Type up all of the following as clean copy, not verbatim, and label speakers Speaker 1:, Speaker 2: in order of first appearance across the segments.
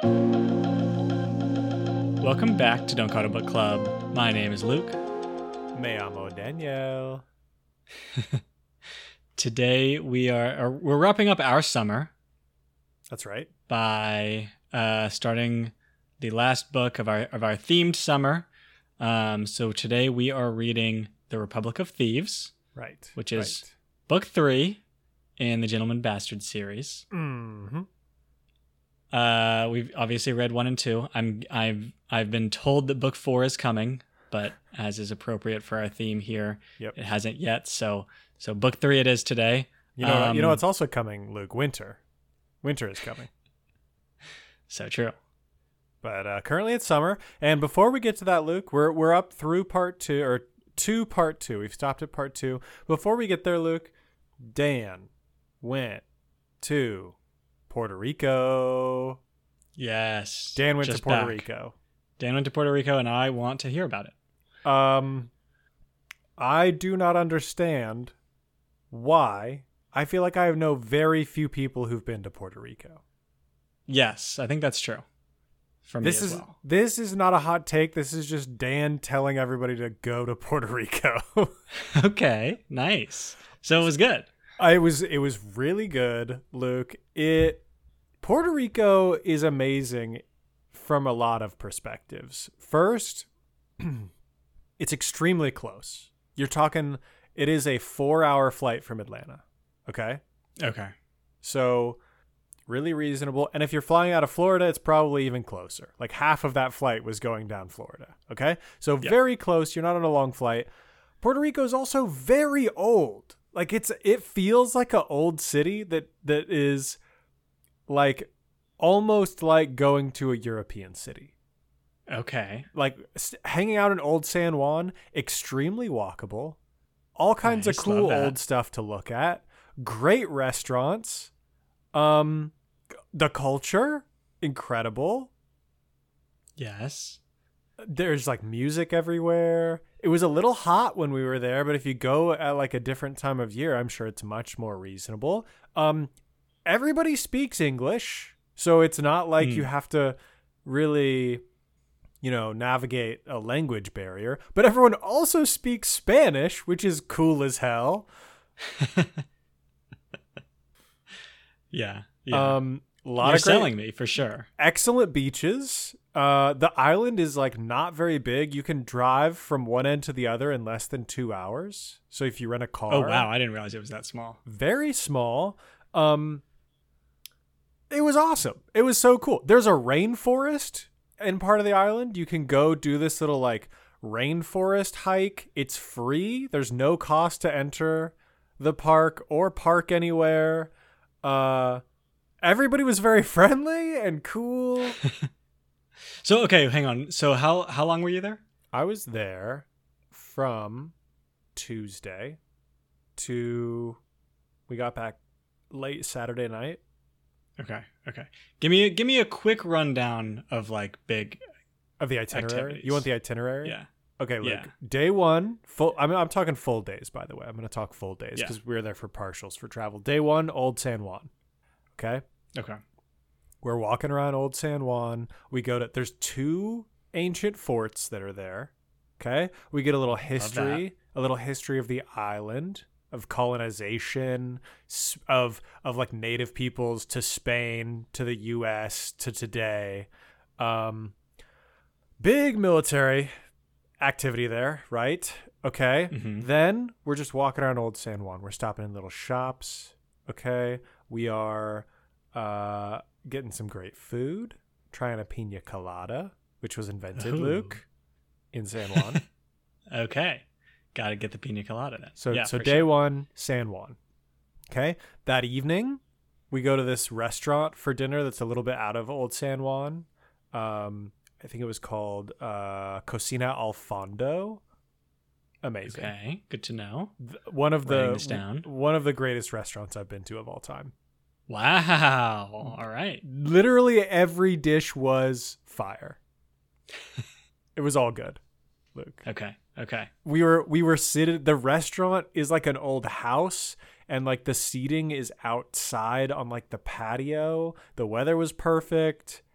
Speaker 1: Welcome back to Don't Call It a Book Club. My name is Luke.
Speaker 2: Me llamo Daniel.
Speaker 1: Today we're wrapping up our summer
Speaker 2: That's right.
Speaker 1: by starting the last book of our themed summer. So today we are reading The Republic of Thieves,
Speaker 2: Right.
Speaker 1: which is book 3 in the Gentleman Bastard series.
Speaker 2: Mm-hmm.
Speaker 1: We've obviously read 1 and 2. I've been told that book 4 is coming, but as is appropriate for our theme here, It hasn't yet. So book 3 it is today.
Speaker 2: You know what's also coming, Luke? Winter. Winter is coming.
Speaker 1: So true.
Speaker 2: But currently it's summer. And before we get to that, Luke, we're up through part 2 or to part 2. We've stopped at part 2. Before we get there, Luke, Dan went to Puerto Rico.
Speaker 1: Yes.
Speaker 2: Dan went
Speaker 1: just
Speaker 2: to Puerto
Speaker 1: back.
Speaker 2: Rico.
Speaker 1: Dan went to Puerto Rico, and I want to hear about it.
Speaker 2: I do not understand why. I feel like I know very few people who've been to Puerto Rico.
Speaker 1: Yes, I think that's true. For me as well.
Speaker 2: This is not a hot take. This is just Dan telling everybody to go to Puerto Rico.
Speaker 1: Okay, nice. So it was good.
Speaker 2: It was really good, Luke. Puerto Rico is amazing from a lot of perspectives. First, it's extremely close. You're talking, it is a 4-hour flight from Atlanta. Okay?
Speaker 1: Okay.
Speaker 2: So really reasonable. And if you're flying out of Florida, it's probably even closer. Like half of that flight was going down Florida. Okay? So very close. You're not on a long flight. Puerto Rico is also very old. Like it feels like an old city that is like almost like going to a European city.
Speaker 1: Okay.
Speaker 2: Like hanging out in Old San Juan, extremely walkable. All kinds of cool old stuff to look at. Great restaurants. The culture, incredible.
Speaker 1: Yes.
Speaker 2: There's like music everywhere. It was a little hot when we were there, but if you go at like a different time of year, I'm sure it's much more reasonable. Everybody speaks English, so it's not like you have to really, navigate a language barrier, but everyone also speaks Spanish, which is cool as hell.
Speaker 1: Yeah.
Speaker 2: You're
Speaker 1: selling me for sure.
Speaker 2: Excellent beaches. The island is like not very big. You can drive from one end to the other in less than 2 hours. So if you rent a car.
Speaker 1: Oh wow, I didn't realize it was that small.
Speaker 2: Very small. It was awesome. It was so cool. There's a rainforest in part of the island. You can go do this little like rainforest hike. It's free. There's no cost to enter the park or park anywhere. Everybody was very friendly and cool.
Speaker 1: So, okay, hang on. So how long were you there?
Speaker 2: I was there from Tuesday to we got back late Saturday night.
Speaker 1: Okay. Give me a quick rundown of like big
Speaker 2: of the itinerary.
Speaker 1: Activities.
Speaker 2: You want the itinerary?
Speaker 1: Yeah.
Speaker 2: Okay, look.
Speaker 1: Yeah.
Speaker 2: Day 1, full. I'm talking full days, by the way. I'm going to talk full days
Speaker 1: Yeah.
Speaker 2: because we were there for partials for travel. Day 1, Old San Juan. Okay.
Speaker 1: Okay.
Speaker 2: We're walking around Old San Juan. There's 2 ancient forts that are there. Okay. We get a little history of the island, of colonization, of like native peoples to Spain, to the US, to today. Big military activity there, right? Okay.
Speaker 1: Mm-hmm.
Speaker 2: Then we're just walking around Old San Juan. We're stopping in little shops. Okay. We are getting some great food, trying a pina colada, which was invented, Luke, in San Juan.
Speaker 1: Okay. Got to get the pina colada then.
Speaker 2: So day 1, San Juan. Okay. That evening, we go to this restaurant for dinner that's a little bit out of Old San Juan. I think it was called Cocina al Fondo. Amazing.
Speaker 1: Okay, good to know.
Speaker 2: One of
Speaker 1: this down.
Speaker 2: One of the greatest restaurants I've been to of all time.
Speaker 1: Wow. All right.
Speaker 2: Literally every dish was fire. It was all good, Luke.
Speaker 1: Okay.
Speaker 2: We were sitting. The restaurant is like an old house, and like the seating is outside on like the patio. The weather was perfect.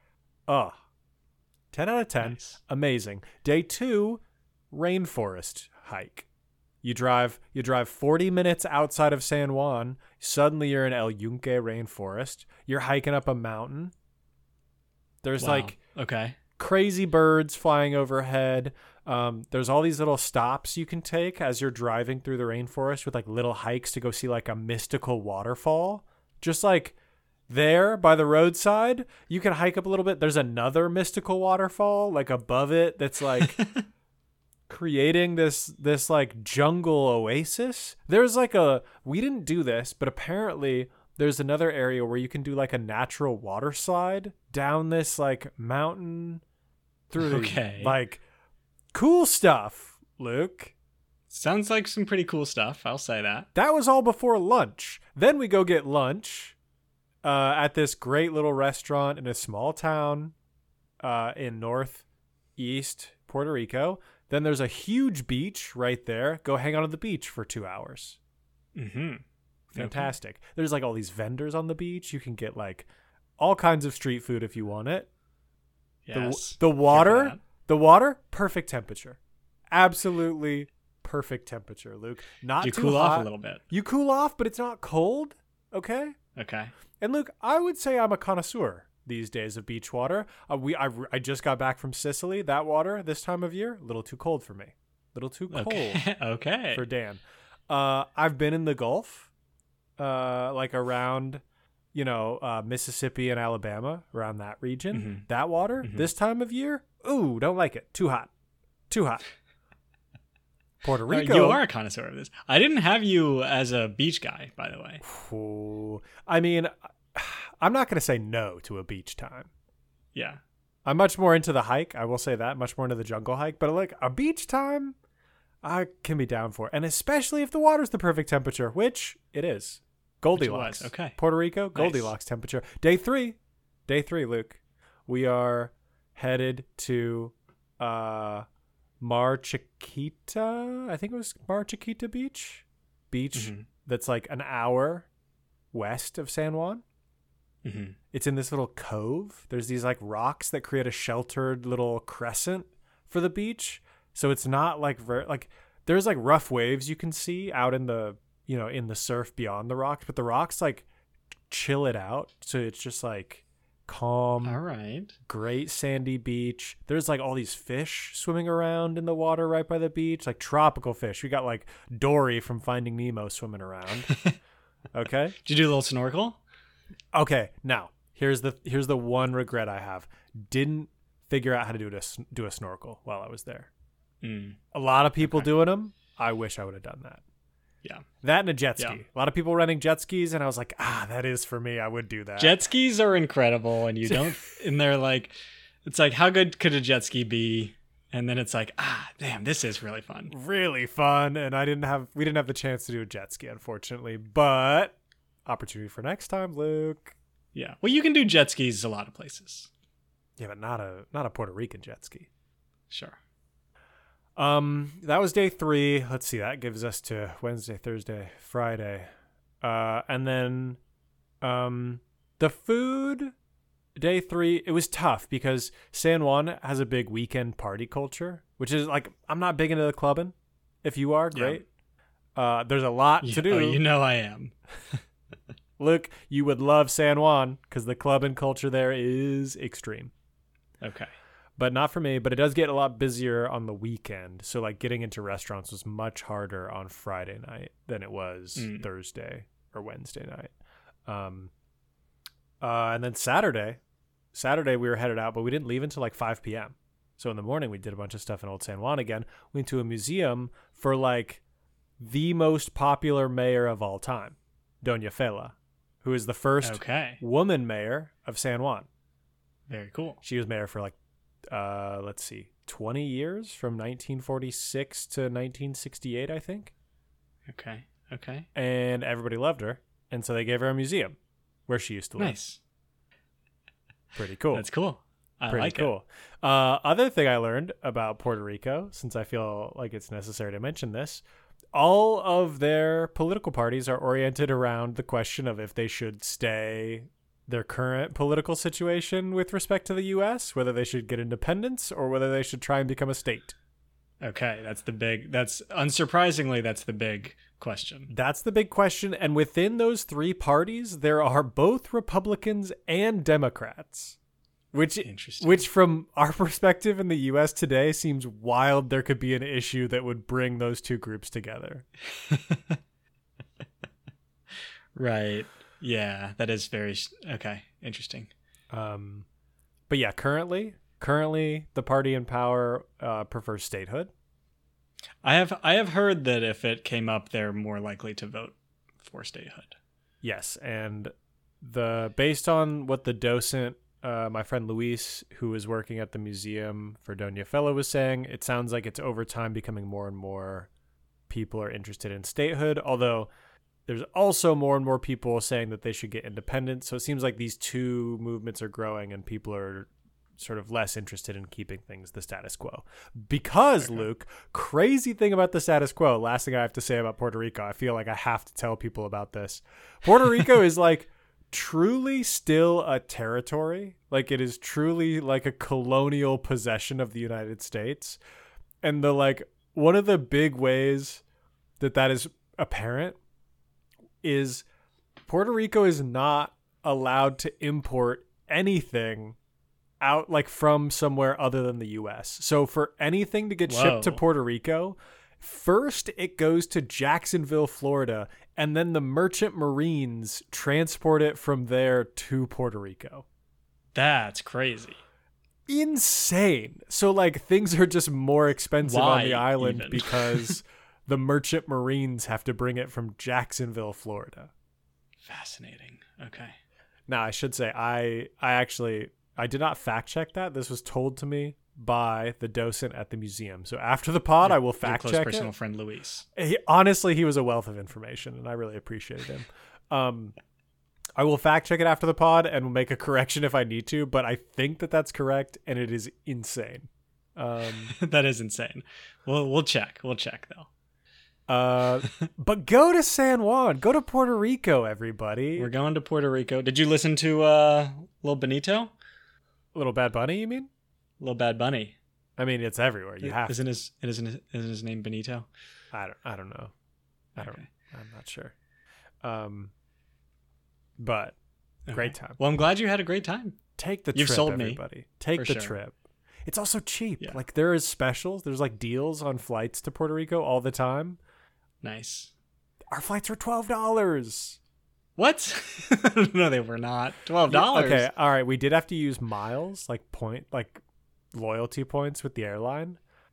Speaker 2: Oh, 10 out of 10.
Speaker 1: Nice.
Speaker 2: Amazing. Day 2, rainforest hike. You drive 40 minutes outside of San Juan. Suddenly you're in El Yunque rainforest. You're hiking up a mountain. There's
Speaker 1: okay.
Speaker 2: crazy birds flying overhead. There's all these little stops you can take as you're driving through the rainforest with like little hikes to go see like a mystical waterfall. Just like there by the roadside, you can hike up a little bit. There's another mystical waterfall like above it that's like creating this like jungle oasis. There's like we didn't do this, but apparently there's another area where you can do like a natural water slide down this like mountain through like cool stuff, Luke.
Speaker 1: Sounds like some pretty cool stuff. I'll say that.
Speaker 2: That was all before lunch. Then we go get lunch at this great little restaurant in a small town in northeast Puerto Rico. Then there's a huge beach right there. Go hang out on the beach for 2 hours.
Speaker 1: Mm-hmm.
Speaker 2: Fantastic. Okay. There's like all these vendors on the beach. You can get like all kinds of street food if you want it.
Speaker 1: Yes.
Speaker 2: The water, perfect temperature. Absolutely perfect temperature, Luke. Not
Speaker 1: you
Speaker 2: too
Speaker 1: cool
Speaker 2: hot.
Speaker 1: off a little bit.
Speaker 2: You cool off, but it's not cold. Okay.
Speaker 1: Okay.
Speaker 2: And Luke, I would say I'm a connoisseur these days of beach water. I just got back from Sicily. That water this time of year, a little too cold for me. A little too cold.
Speaker 1: Okay.
Speaker 2: For Dan. I've been in the Gulf, like around, Mississippi and Alabama, around that region.
Speaker 1: Mm-hmm.
Speaker 2: That water this time of year, ooh, don't like it. Too hot. Puerto Rico.
Speaker 1: You are a connoisseur of this. I didn't have you as a beach guy, by the way.
Speaker 2: Ooh, I mean, I'm not going to say no to a beach time.
Speaker 1: Yeah.
Speaker 2: I'm much more into the hike. I will say that. Much more into the jungle hike. But like a beach time, I can be down for. And especially if the water's the perfect temperature, which it is. Goldilocks.
Speaker 1: Okay.
Speaker 2: Puerto Rico, Goldilocks temperature. Day 3, Luke. We are headed to Mar Chiquita. I think it was Mar Chiquita Beach. That's like an hour west of San Juan.
Speaker 1: Mm-hmm.
Speaker 2: It's in this little cove. There's these like rocks that create a sheltered little crescent for the beach. So it's not like there's like rough waves you can see out in the in the surf beyond the rocks, but the rocks like chill it out. So it's just like calm.
Speaker 1: All right.
Speaker 2: Great sandy beach. There's like all these fish swimming around in the water right by the beach, like tropical fish. We got like Dory from Finding Nemo swimming around. Okay.
Speaker 1: Did you do a little snorkel?
Speaker 2: Okay, now here's the one regret I have. Didn't figure out how to do a snorkel while I was there. A lot of people doing them. I wish I would have done that.
Speaker 1: Yeah.
Speaker 2: That and a jet ski.
Speaker 1: Yeah.
Speaker 2: A lot of people renting jet skis, and I was like, that is for me. I would do that.
Speaker 1: Jet skis are incredible, and you don't. And they're like, it's like, how good could a jet ski be? And then it's like, damn, this is really fun.
Speaker 2: Really fun, and we didn't have the chance to do a jet ski, unfortunately, but. Opportunity for next time, Luke.
Speaker 1: Yeah. Well, you can do jet skis a lot of places.
Speaker 2: Yeah, but not a Puerto Rican jet ski.
Speaker 1: Sure.
Speaker 2: That was day 3. Let's see. That gives us to Wednesday, Thursday, Friday. And then the food, day 3, it was tough because San Juan has a big weekend party culture, which is like, I'm not big into the clubbing. If you are, great. Yeah. There's a lot to do.
Speaker 1: Oh, I am.
Speaker 2: Look, you would love San Juan because the clubbing culture there is extreme.
Speaker 1: Okay.
Speaker 2: But not for me, but it does get a lot busier on the weekend. So like getting into restaurants was much harder on Friday night than it was Thursday or Wednesday night. And then Saturday we were headed out, but we didn't leave until like 5 p.m. So in the morning we did a bunch of stuff in Old San Juan again. We went to a museum for like the most popular mayor of all time, Doña Fela, who is the first woman mayor of San Juan.
Speaker 1: Very cool.
Speaker 2: She was mayor for like, 20 years from 1946 to 1968, I think.
Speaker 1: Okay.
Speaker 2: And everybody loved her. And so they gave her a museum where she used to live.
Speaker 1: Nice.
Speaker 2: Pretty cool.
Speaker 1: That's cool. I
Speaker 2: Pretty
Speaker 1: like
Speaker 2: cool.
Speaker 1: it.
Speaker 2: Other thing I learned about Puerto Rico, since I feel like it's necessary to mention this, all of their political parties are oriented around the question of if they should stay their current political situation with respect to the U.S., whether they should get independence or whether they should try and become a state.
Speaker 1: Okay, that's unsurprisingly, that's the big question.
Speaker 2: That's the big question. And within those three parties, there are both Republicans and Democrats. Which from our perspective in the U.S. today seems wild. There could be an issue that would bring those two groups together.
Speaker 1: Right. Yeah, that is okay. Interesting.
Speaker 2: But yeah, currently the party in power prefers statehood.
Speaker 1: I have heard that if it came up, they're more likely to vote for statehood.
Speaker 2: Yes, and based on what the docent, my friend Luis, who is working at the museum for Doña Fela, was saying, it sounds like it's over time becoming more and more people are interested in statehood, although there's also more and more people saying that they should get independence. So it seems like these two movements are growing and people are sort of less interested in keeping things the status quo. Because, Luke, crazy thing about the status quo, last thing I have to say about Puerto Rico, I feel like I have to tell people about this. Puerto Rico is like truly still a territory. Like it is truly like a colonial possession of the United States. And one of the big ways that is apparent is Puerto Rico is not allowed to import anything out from somewhere other than the US. So for anything to get shipped to Puerto Rico, first it goes to Jacksonville, Florida, and then the merchant marines transport it from there to Puerto Rico.
Speaker 1: That's crazy.
Speaker 2: Insane. So things are just more expensive on the island because the merchant marines have to bring it from Jacksonville, Florida.
Speaker 1: Fascinating. Okay.
Speaker 2: Now, I should say I did not fact check that. This was told to me by the docent at the museum. So after the pod, I will fact check it.
Speaker 1: Personal friend Luis.
Speaker 2: Honestly, he was a wealth of information, and I really appreciated him. I will fact check it after the pod and make a correction if I need to, but I think that's correct, and it is insane.
Speaker 1: That is insane. We'll check. We'll check though.
Speaker 2: But go to San Juan. Go to Puerto Rico, everybody.
Speaker 1: We're going to Puerto Rico. Did you listen to Lil Benito?
Speaker 2: Little Bad Bunny, you mean?
Speaker 1: Lil Bad Bunny.
Speaker 2: I mean, it's everywhere. You have.
Speaker 1: Isn't his name Benito?
Speaker 2: I don't know. I'm not sure. But great time.
Speaker 1: Well, I'm glad you had a great time.
Speaker 2: Take the
Speaker 1: You've
Speaker 2: trip,
Speaker 1: sold
Speaker 2: everybody.
Speaker 1: Me.
Speaker 2: Take the trip. It's also cheap. Yeah. There is specials. There's deals on flights to Puerto Rico all the time.
Speaker 1: Nice.
Speaker 2: Our flights are $12.
Speaker 1: What? No, they were not. $12.
Speaker 2: Okay, all right. We did have to use miles, loyalty points with the airline.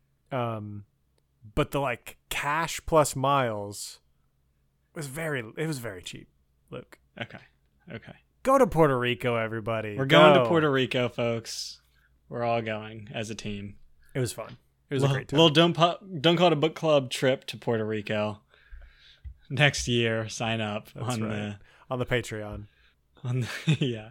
Speaker 2: But the cash plus miles was very cheap. Look.
Speaker 1: Okay.
Speaker 2: Go to Puerto Rico, everybody.
Speaker 1: We're going to Puerto Rico, folks. We're all going as a team.
Speaker 2: It was fun. It was a great time.
Speaker 1: Don't call it a book club trip to Puerto Rico. Next year, sign up on
Speaker 2: the Patreon.
Speaker 1: Yeah.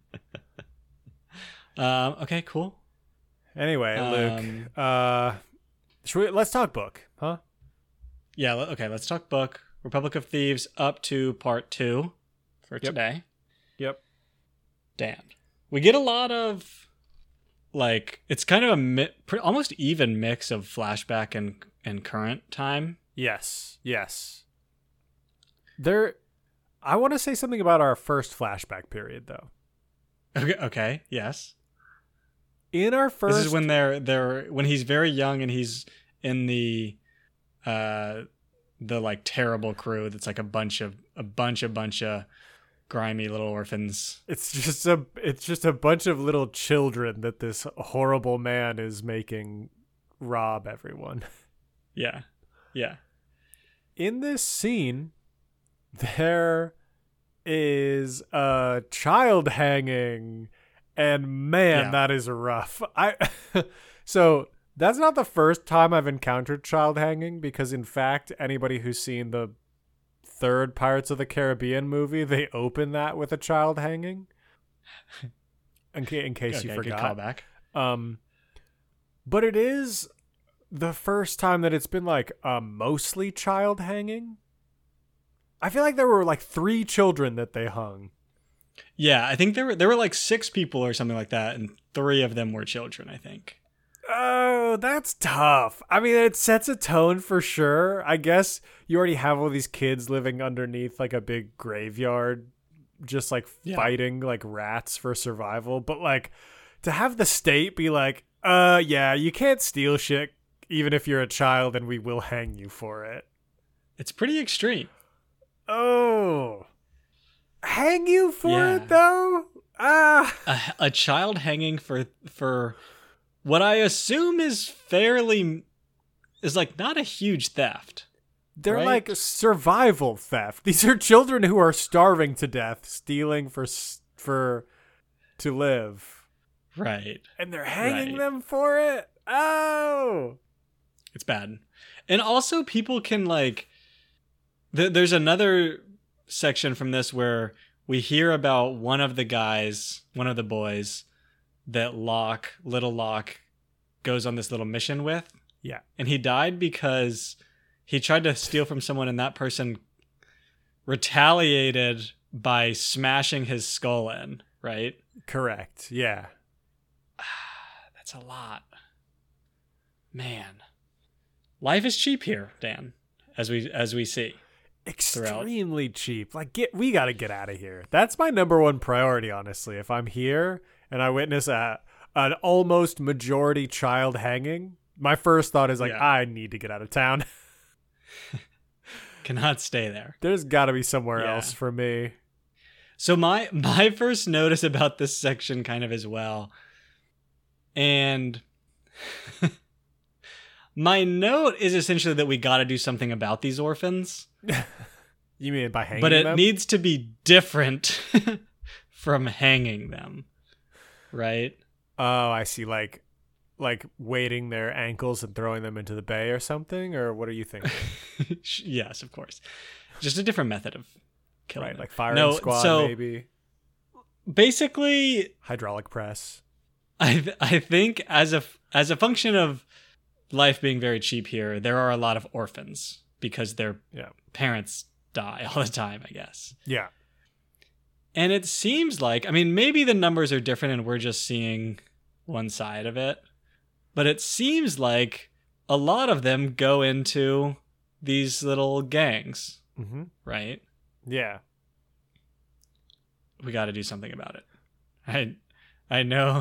Speaker 1: Okay, cool.
Speaker 2: Anyway, Luke, let's talk book, huh?
Speaker 1: Yeah. Okay. Let's talk book. Republic of Thieves up to part 2 for today.
Speaker 2: Yep.
Speaker 1: Dan, we get a lot of it's kind of almost even mix of flashback and current time.
Speaker 2: Yes. I want to say something about our first flashback period, though.
Speaker 1: Okay. Yes.
Speaker 2: In our first,
Speaker 1: this is when when he's very young and he's in the terrible crew that's a bunch of grimy little orphans.
Speaker 2: It's just a bunch of little children that this horrible man is making rob everyone.
Speaker 1: Yeah.
Speaker 2: In this scene, there is a child hanging, and man, that is rough. So that's not the first time I've encountered child hanging, because in fact, anybody who's seen the third Pirates of the Caribbean movie, they open that with a child hanging. In case you forgot.
Speaker 1: Good callback.
Speaker 2: But it is the first time that it's been mostly child hanging. I feel like there were 3 children that they hung.
Speaker 1: Yeah, I think there were like 6 people or something like that, and 3 of them were children, I think.
Speaker 2: Oh, that's tough. I mean, it sets a tone for sure. I guess you already have all these kids living underneath like a big graveyard, just like fighting like rats for survival. But like to have the state be like, yeah, you can't steal shit even if you're a child and we will hang you for it.
Speaker 1: It's pretty extreme.
Speaker 2: Oh. Hang you for it though?
Speaker 1: A child hanging for what I assume is like not a huge theft.
Speaker 2: They're
Speaker 1: right?
Speaker 2: like survival theft. These are children who are starving to death, stealing to live.
Speaker 1: Right.
Speaker 2: And they're hanging them for it? Oh.
Speaker 1: It's bad. And also people can like there's another section from this where we hear about one of the boys that little Locke goes on this little mission with.
Speaker 2: Yeah.
Speaker 1: And he died because he tried to steal from someone and that person retaliated by smashing his skull in, right?
Speaker 2: Correct. Yeah.
Speaker 1: That's a lot. Man. Life is cheap here, Dan, as we see.
Speaker 2: Extremely cheap. Like we got to get out of here. That's my number one priority, honestly. If I'm here and I witness an almost majority child hanging, my first thought is like, I need to get out of town.
Speaker 1: Cannot stay there.
Speaker 2: There's got to be somewhere else for me.
Speaker 1: So my first notice about this section kind of as well. And my note is essentially that we got to do something about these orphans.
Speaker 2: You mean by hanging
Speaker 1: them? But it
Speaker 2: them?
Speaker 1: needs to be different from hanging them. Right?
Speaker 2: Oh, I see. Like weighting their ankles and throwing them into the bay or something? Or what are you thinking?
Speaker 1: Yes, of course. Just a different method of killing them.
Speaker 2: Like firing squad, maybe.
Speaker 1: Basically,
Speaker 2: hydraulic press.
Speaker 1: I think as a function of life being very cheap here, there are a lot of orphans because their parents die all the time, I guess.
Speaker 2: Yeah.
Speaker 1: And it seems like, I mean, maybe the numbers are different and we're just seeing one side of it, but it seems like a lot of them go into these little gangs, right?
Speaker 2: Yeah.
Speaker 1: We got to do something about it. I know.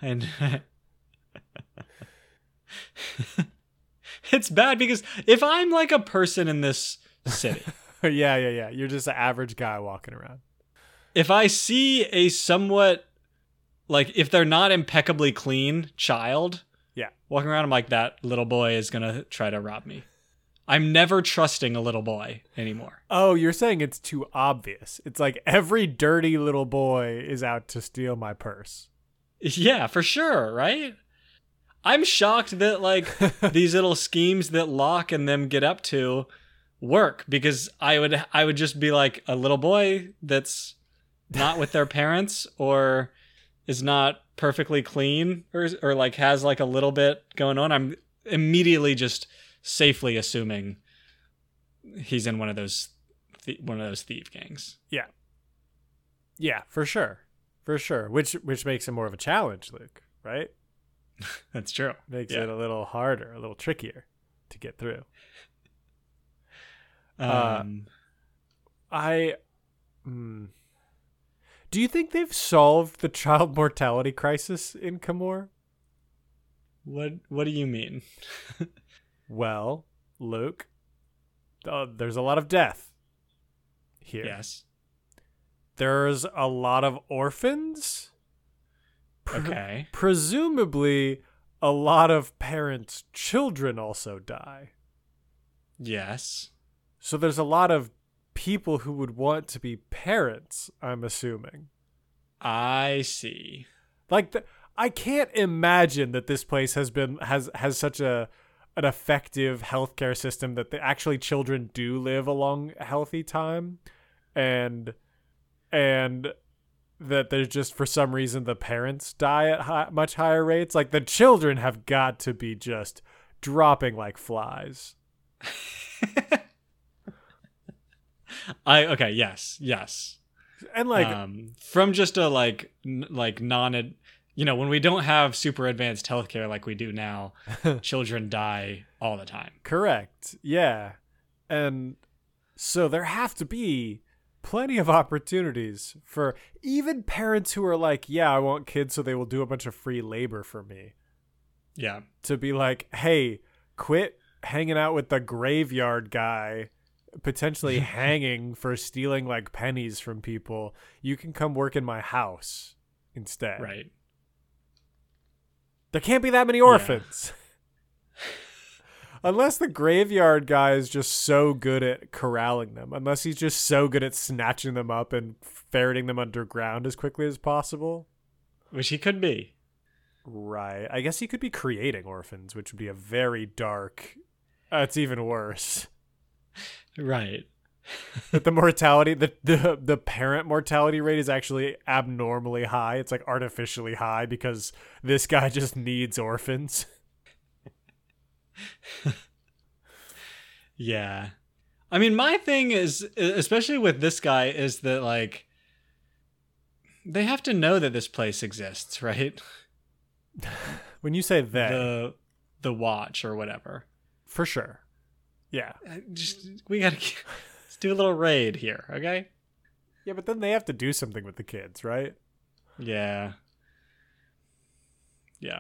Speaker 1: It's bad because if I'm like a person in this city.
Speaker 2: Yeah. You're just an average guy walking around.
Speaker 1: If I see a somewhat, like, if they're not impeccably clean child walking around, I'm like, that little boy is going to try to rob me. I'm never trusting a little boy anymore.
Speaker 2: Oh, you're saying it's too obvious. It's like every dirty little boy is out to steal my purse.
Speaker 1: Yeah, for sure, right? I'm shocked that, like, these little schemes that Locke and them get up to work, because I would just be like, a little boy that's not with their parents or is not perfectly clean or like has like a little bit going on, I'm immediately just safely assuming he's in one of those thief gangs.
Speaker 2: Yeah, for sure. Which makes it more of a challenge, Luke, right?
Speaker 1: That's true.
Speaker 2: Makes it a little harder, a little trickier to get through. Do you think they've solved the child mortality crisis in Camorr?
Speaker 1: What do you mean?
Speaker 2: Well, Luke, there's a lot of death here.
Speaker 1: Yes.
Speaker 2: There's a lot of orphans.
Speaker 1: Okay.
Speaker 2: Presumably, a lot of parents' children also die.
Speaker 1: Yes.
Speaker 2: So there's a lot of people who would want to be parents, I'm assuming.
Speaker 1: I see.
Speaker 2: Like, I can't imagine that this place has such an effective healthcare system that actually children do live a long, healthy time, and that there's just, for some reason, the parents die at much higher rates. Like, the children have got to be just dropping like flies.
Speaker 1: Yes.
Speaker 2: And like
Speaker 1: from just a like non, when we don't have super advanced healthcare like we do now, children die all the time.
Speaker 2: Correct. Yeah. And so there have to be plenty of opportunities for even parents who are like, yeah, I want kids so they will do a bunch of free labor for me.
Speaker 1: Yeah.
Speaker 2: To be like, hey, quit hanging out with the graveyard guy, potentially hanging for stealing like pennies from people. You can come work in my house instead.
Speaker 1: Right.
Speaker 2: There can't be that many orphans. Yeah. Unless the graveyard guy is just so good at corralling them. Unless he's just so good at snatching them up and ferreting them underground as quickly as possible.
Speaker 1: Which he could be.
Speaker 2: Right. I guess he could be creating orphans, which would be a very dark... It's even worse.
Speaker 1: Right.
Speaker 2: But the mortality, the parent mortality rate is actually abnormally high. It's like artificially high because this guy just needs orphans.
Speaker 1: Yeah. I mean, my thing is, especially with this guy, is that like they have to know that this place exists, right?
Speaker 2: When you say they,
Speaker 1: the watch or whatever.
Speaker 2: For sure. Yeah.
Speaker 1: We gotta let's do a little raid here, okay?
Speaker 2: Yeah, but then they have to do something with the kids, right?
Speaker 1: Yeah. Yeah.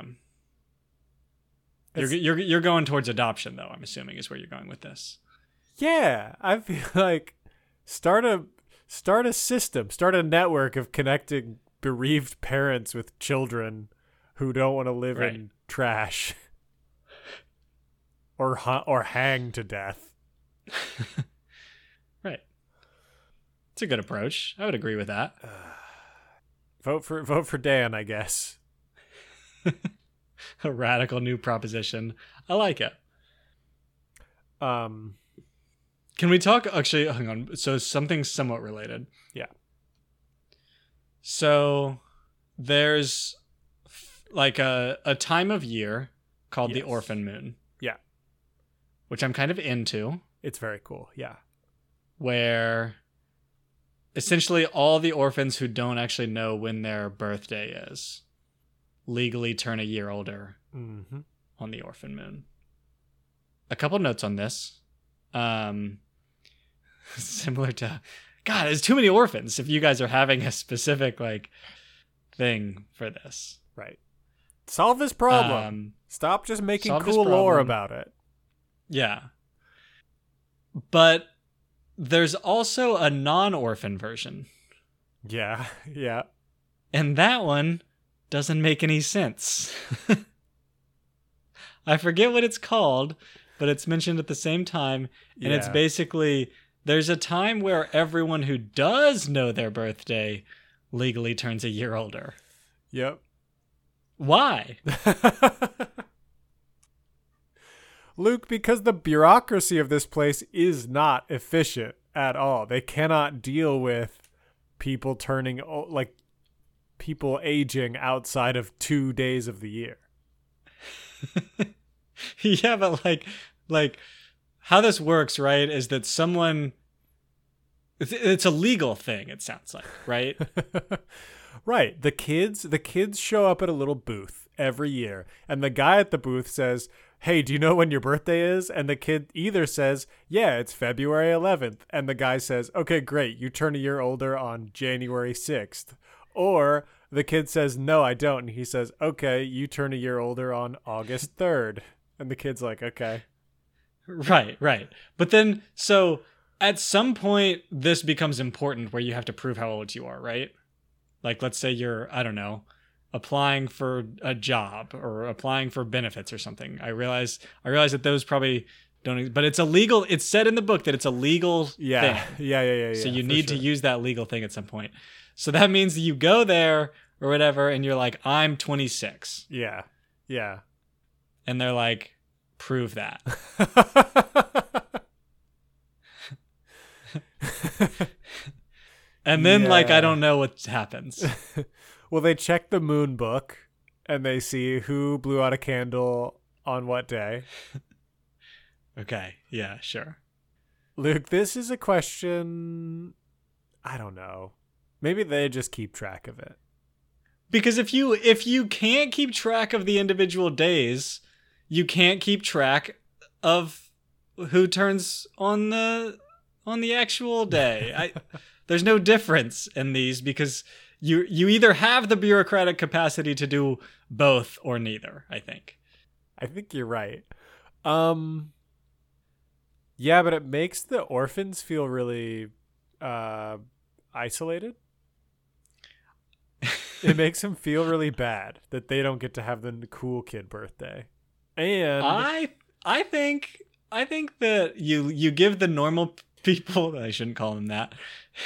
Speaker 1: You're going towards adoption, though. I'm assuming is where you're going with this.
Speaker 2: Yeah, I feel like start a system, start a network of connecting bereaved parents with children who don't want to live in trash or hang to death.
Speaker 1: Right. It's a good approach. I would agree with that.
Speaker 2: Vote for Dan, I guess.
Speaker 1: A radical new proposition. I like it. Can we talk? Actually, hang on. So something somewhat related.
Speaker 2: Yeah.
Speaker 1: So there's like a time of year called the Orphan Moon.
Speaker 2: Yeah.
Speaker 1: Which I'm kind of into.
Speaker 2: It's very cool. Yeah.
Speaker 1: Where essentially all the orphans who don't actually know when their birthday is legally turn a year older on the Orphan Moon. A couple notes on this. Similar to, God, there's too many orphans if you guys are having a specific like thing for this.
Speaker 2: Right. Solve this problem. Stop just making cool lore about it.
Speaker 1: Yeah. But there's also a non-orphan version.
Speaker 2: Yeah, yeah.
Speaker 1: And that one doesn't make any sense. I forget what it's called, but it's mentioned at the same time. And it's basically, there's a time where everyone who does know their birthday legally turns a year older.
Speaker 2: Yep.
Speaker 1: Why?
Speaker 2: Luke, because the bureaucracy of this place is not efficient at all. They cannot deal with people turning, like, people aging outside of 2 days of the year.
Speaker 1: Yeah, but like how this works, right, is that someone, it's a legal thing, it sounds like, right?
Speaker 2: Right. The kids show up at a little booth every year, and the guy at the booth says, hey, do you know when your birthday is? And the kid either says, yeah, it's February 11th. And the guy says, okay, great. You turn a year older on January 6th. Or the kid says, no, I don't. And he says, okay, you turn a year older on August 3rd. And the kid's like, okay.
Speaker 1: Right. But then, so at some point, this becomes important where you have to prove how old you are, right? Like, let's say you're, I don't know, applying for a job or applying for benefits or something. I realize that those probably don't, but it's illegal. It's said in the book that it's a legal thing.
Speaker 2: Yeah.
Speaker 1: So you need to use that legal thing at some point. So that means that you go there or whatever, and you're like, I'm 26.
Speaker 2: Yeah.
Speaker 1: And they're like, prove that. And then, I don't know what happens.
Speaker 2: Well, they check the moon book, and they see who blew out a candle on what day.
Speaker 1: Okay, yeah, sure.
Speaker 2: Luke, this is a question, I don't know. Maybe they just keep track of it.
Speaker 1: Because if you can't keep track of the individual days, you can't keep track of who turns on the actual day. There's no difference in these because you either have the bureaucratic capacity to do both or neither, I think.
Speaker 2: I think you're right. Yeah, but it makes the orphans feel really isolated. It makes them feel really bad that they don't get to have the cool kid birthday. And
Speaker 1: I think that you give the normal people, I shouldn't call them that.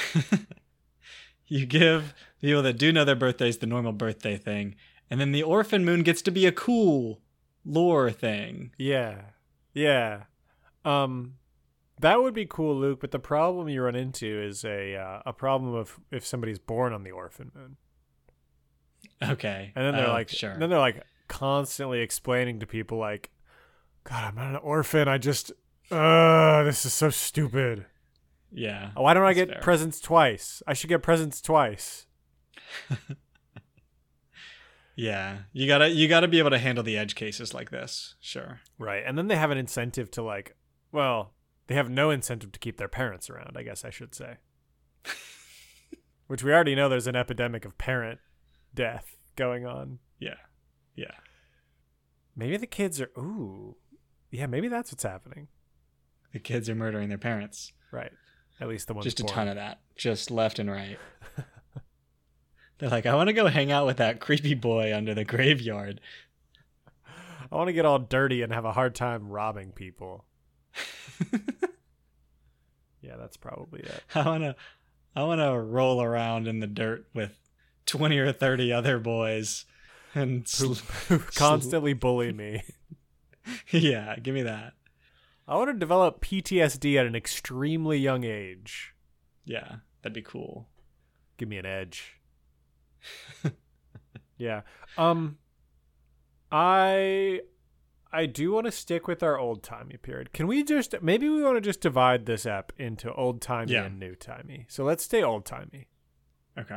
Speaker 1: You give people that do know their birthdays the normal birthday thing, and then the orphan moon gets to be a cool lore thing.
Speaker 2: Yeah. Yeah. That would be cool, Luke, but the problem you run into is a problem of if somebody's born on the orphan moon.
Speaker 1: Okay.
Speaker 2: And then they're
Speaker 1: sure.
Speaker 2: Then they're like constantly explaining to people like, God, I'm not an orphan. I just this is so stupid.
Speaker 1: Yeah.
Speaker 2: Why don't I get
Speaker 1: fair.
Speaker 2: presents twice? I should get presents twice.
Speaker 1: Yeah. You gotta be able to handle the edge cases like this. Sure.
Speaker 2: Right. And then they have an incentive to like, well, they have no incentive to keep their parents around, I guess I should say. Which we already know there's an epidemic of parent death going on.
Speaker 1: Yeah. Yeah.
Speaker 2: Maybe the kids are yeah, maybe that's what's happening.
Speaker 1: The kids are murdering their parents.
Speaker 2: Right. At least the ones
Speaker 1: Just a
Speaker 2: born.
Speaker 1: ton of that. Just left and right. They're like, I want to go hang out with that creepy boy under the graveyard.
Speaker 2: I want to get all dirty and have a hard time robbing people. Yeah, that's probably it.
Speaker 1: I wanna roll around in the dirt with 20 or 30 other boys and
Speaker 2: Who constantly bully me.
Speaker 1: yeah, give me that.
Speaker 2: I want to develop PTSD at an extremely young age.
Speaker 1: Yeah, that'd be cool.
Speaker 2: Give me an edge. Yeah. I do want to stick with our old-timey period. Can we maybe we want to just divide this up into old-timey and new-timey. So let's stay old-timey.
Speaker 1: Okay.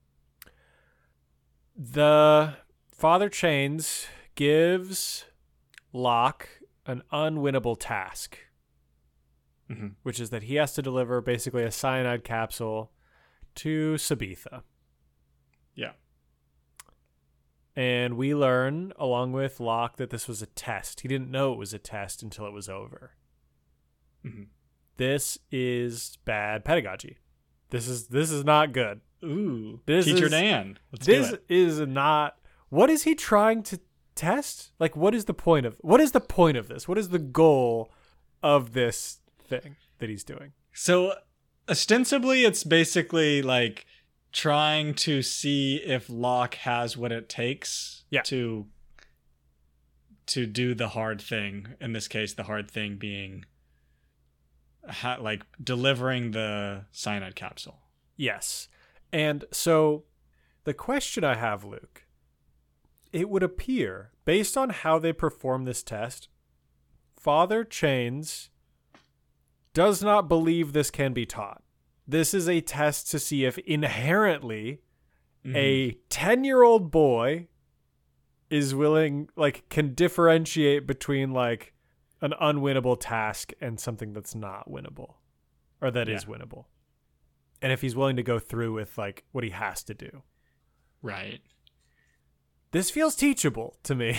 Speaker 2: The Father Chains gives Locke an unwinnable task, which is that he has to deliver basically a cyanide capsule to Sabitha.
Speaker 1: Yeah.
Speaker 2: And we learn, along with Locke, that this was a test. He didn't know it was a test until it was over.
Speaker 1: Mm-hmm.
Speaker 2: This is bad pedagogy. This is not good.
Speaker 1: Ooh.
Speaker 2: This
Speaker 1: Teacher
Speaker 2: is,
Speaker 1: Dan. Let's do it.
Speaker 2: Is not. What is he trying to test? Like, what is the point of this? What is the goal of this thing that he's doing?
Speaker 1: So, ostensibly, it's basically like trying to see if Locke has what it takes to do the hard thing. In this case, the hard thing being like delivering the cyanide capsule.
Speaker 2: Yes. And so the question I have, Luke, it would appear, based on how they perform this test, Father Chains does not believe this can be taught. This is a test to see if inherently a 10-year-old boy is willing, like, can differentiate between, like, an unwinnable task and something that's not winnable, or that is winnable. And if he's willing to go through with, like, what he has to do.
Speaker 1: Right.
Speaker 2: This feels teachable to me.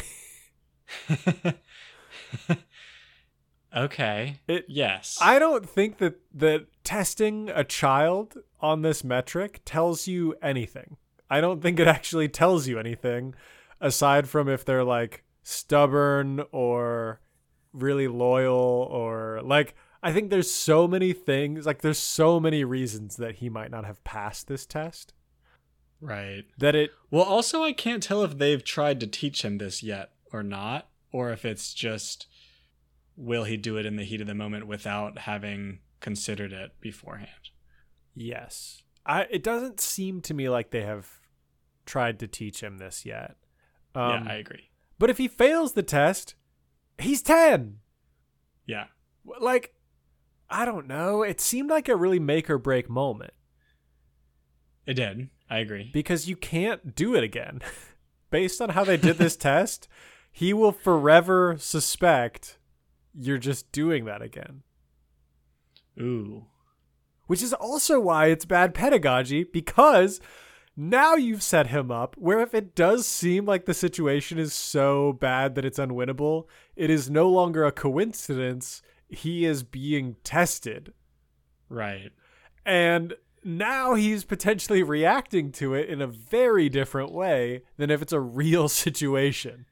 Speaker 1: Okay. Yes.
Speaker 2: I don't think that testing a child on this metric tells you anything. I don't think it actually tells you anything aside from if they're like stubborn or really loyal or like, I think there's so many things, like there's so many reasons that he might not have passed this test.
Speaker 1: Right.
Speaker 2: Well,
Speaker 1: also I can't tell if they've tried to teach him this yet or not, or if it's just, will he do it in the heat of the moment without having considered it beforehand?
Speaker 2: Yes. It doesn't seem to me like they have tried to teach him this yet.
Speaker 1: Yeah, I agree.
Speaker 2: But if he fails the test, he's 10.
Speaker 1: Yeah.
Speaker 2: Like, I don't know. It seemed like a really make or break moment.
Speaker 1: It did. I agree.
Speaker 2: because you can't do it again. Based on how they did this test, he will forever suspect you're just doing that again.
Speaker 1: Ooh.
Speaker 2: Which is also why it's bad pedagogy, because now you've set him up where if it does seem like the situation is so bad that it's unwinnable, it is no longer a coincidence. He is being tested.
Speaker 1: Right.
Speaker 2: And now he's potentially reacting to it in a very different way than if it's a real situation.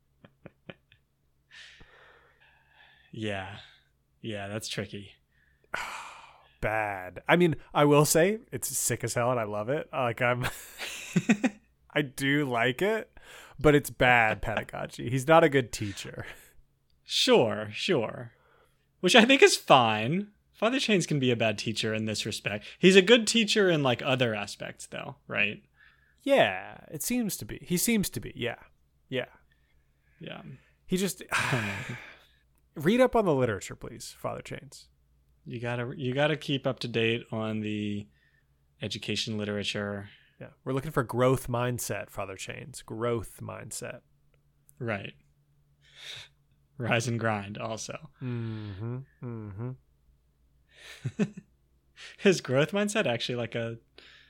Speaker 1: Yeah. Yeah, that's tricky.
Speaker 2: Bad. I mean, I will say it's sick as hell and I love it. Like I do like it, but it's bad pedagogy. He's not a good teacher.
Speaker 1: Sure. Which I think is fine. Father Chains can be a bad teacher in this respect. He's a good teacher in like other aspects though, right?
Speaker 2: Yeah, it seems to be. He seems to be. Yeah.
Speaker 1: Yeah.
Speaker 2: He just read up on the literature, please, Father Chains.
Speaker 1: You gotta keep up to date on the education literature.
Speaker 2: Yeah, we're looking for growth mindset, Father Chains. Growth mindset.
Speaker 1: Right. Rise and grind also.
Speaker 2: Mm-hmm.
Speaker 1: Is growth mindset actually like an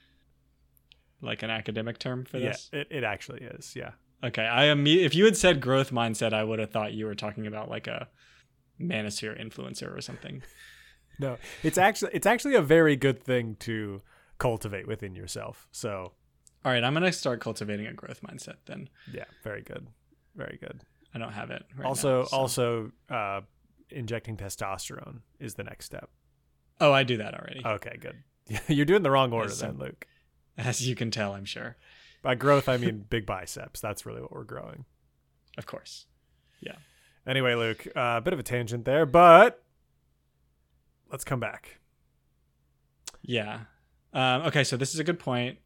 Speaker 1: academic term for this?
Speaker 2: Yeah, it actually is. Yeah.
Speaker 1: Okay. If you had said growth mindset, I would have thought you were talking about like a manosphere influencer or something.
Speaker 2: No, it's actually a very good thing to cultivate within yourself. So,
Speaker 1: all right, I'm gonna start cultivating a growth mindset then.
Speaker 2: Yeah, very good, very good.
Speaker 1: I don't have it right
Speaker 2: also,
Speaker 1: now, so.
Speaker 2: Also, injecting testosterone is the next step.
Speaker 1: Oh, I do that already.
Speaker 2: Okay, good. You're doing the wrong order then, Luke.
Speaker 1: As you can tell, I'm sure.
Speaker 2: By growth, I mean big biceps. That's really what we're growing.
Speaker 1: Of course. Yeah.
Speaker 2: Anyway, Luke, a bit of a tangent there, but let's come back.
Speaker 1: Yeah. Okay, so this is a good point.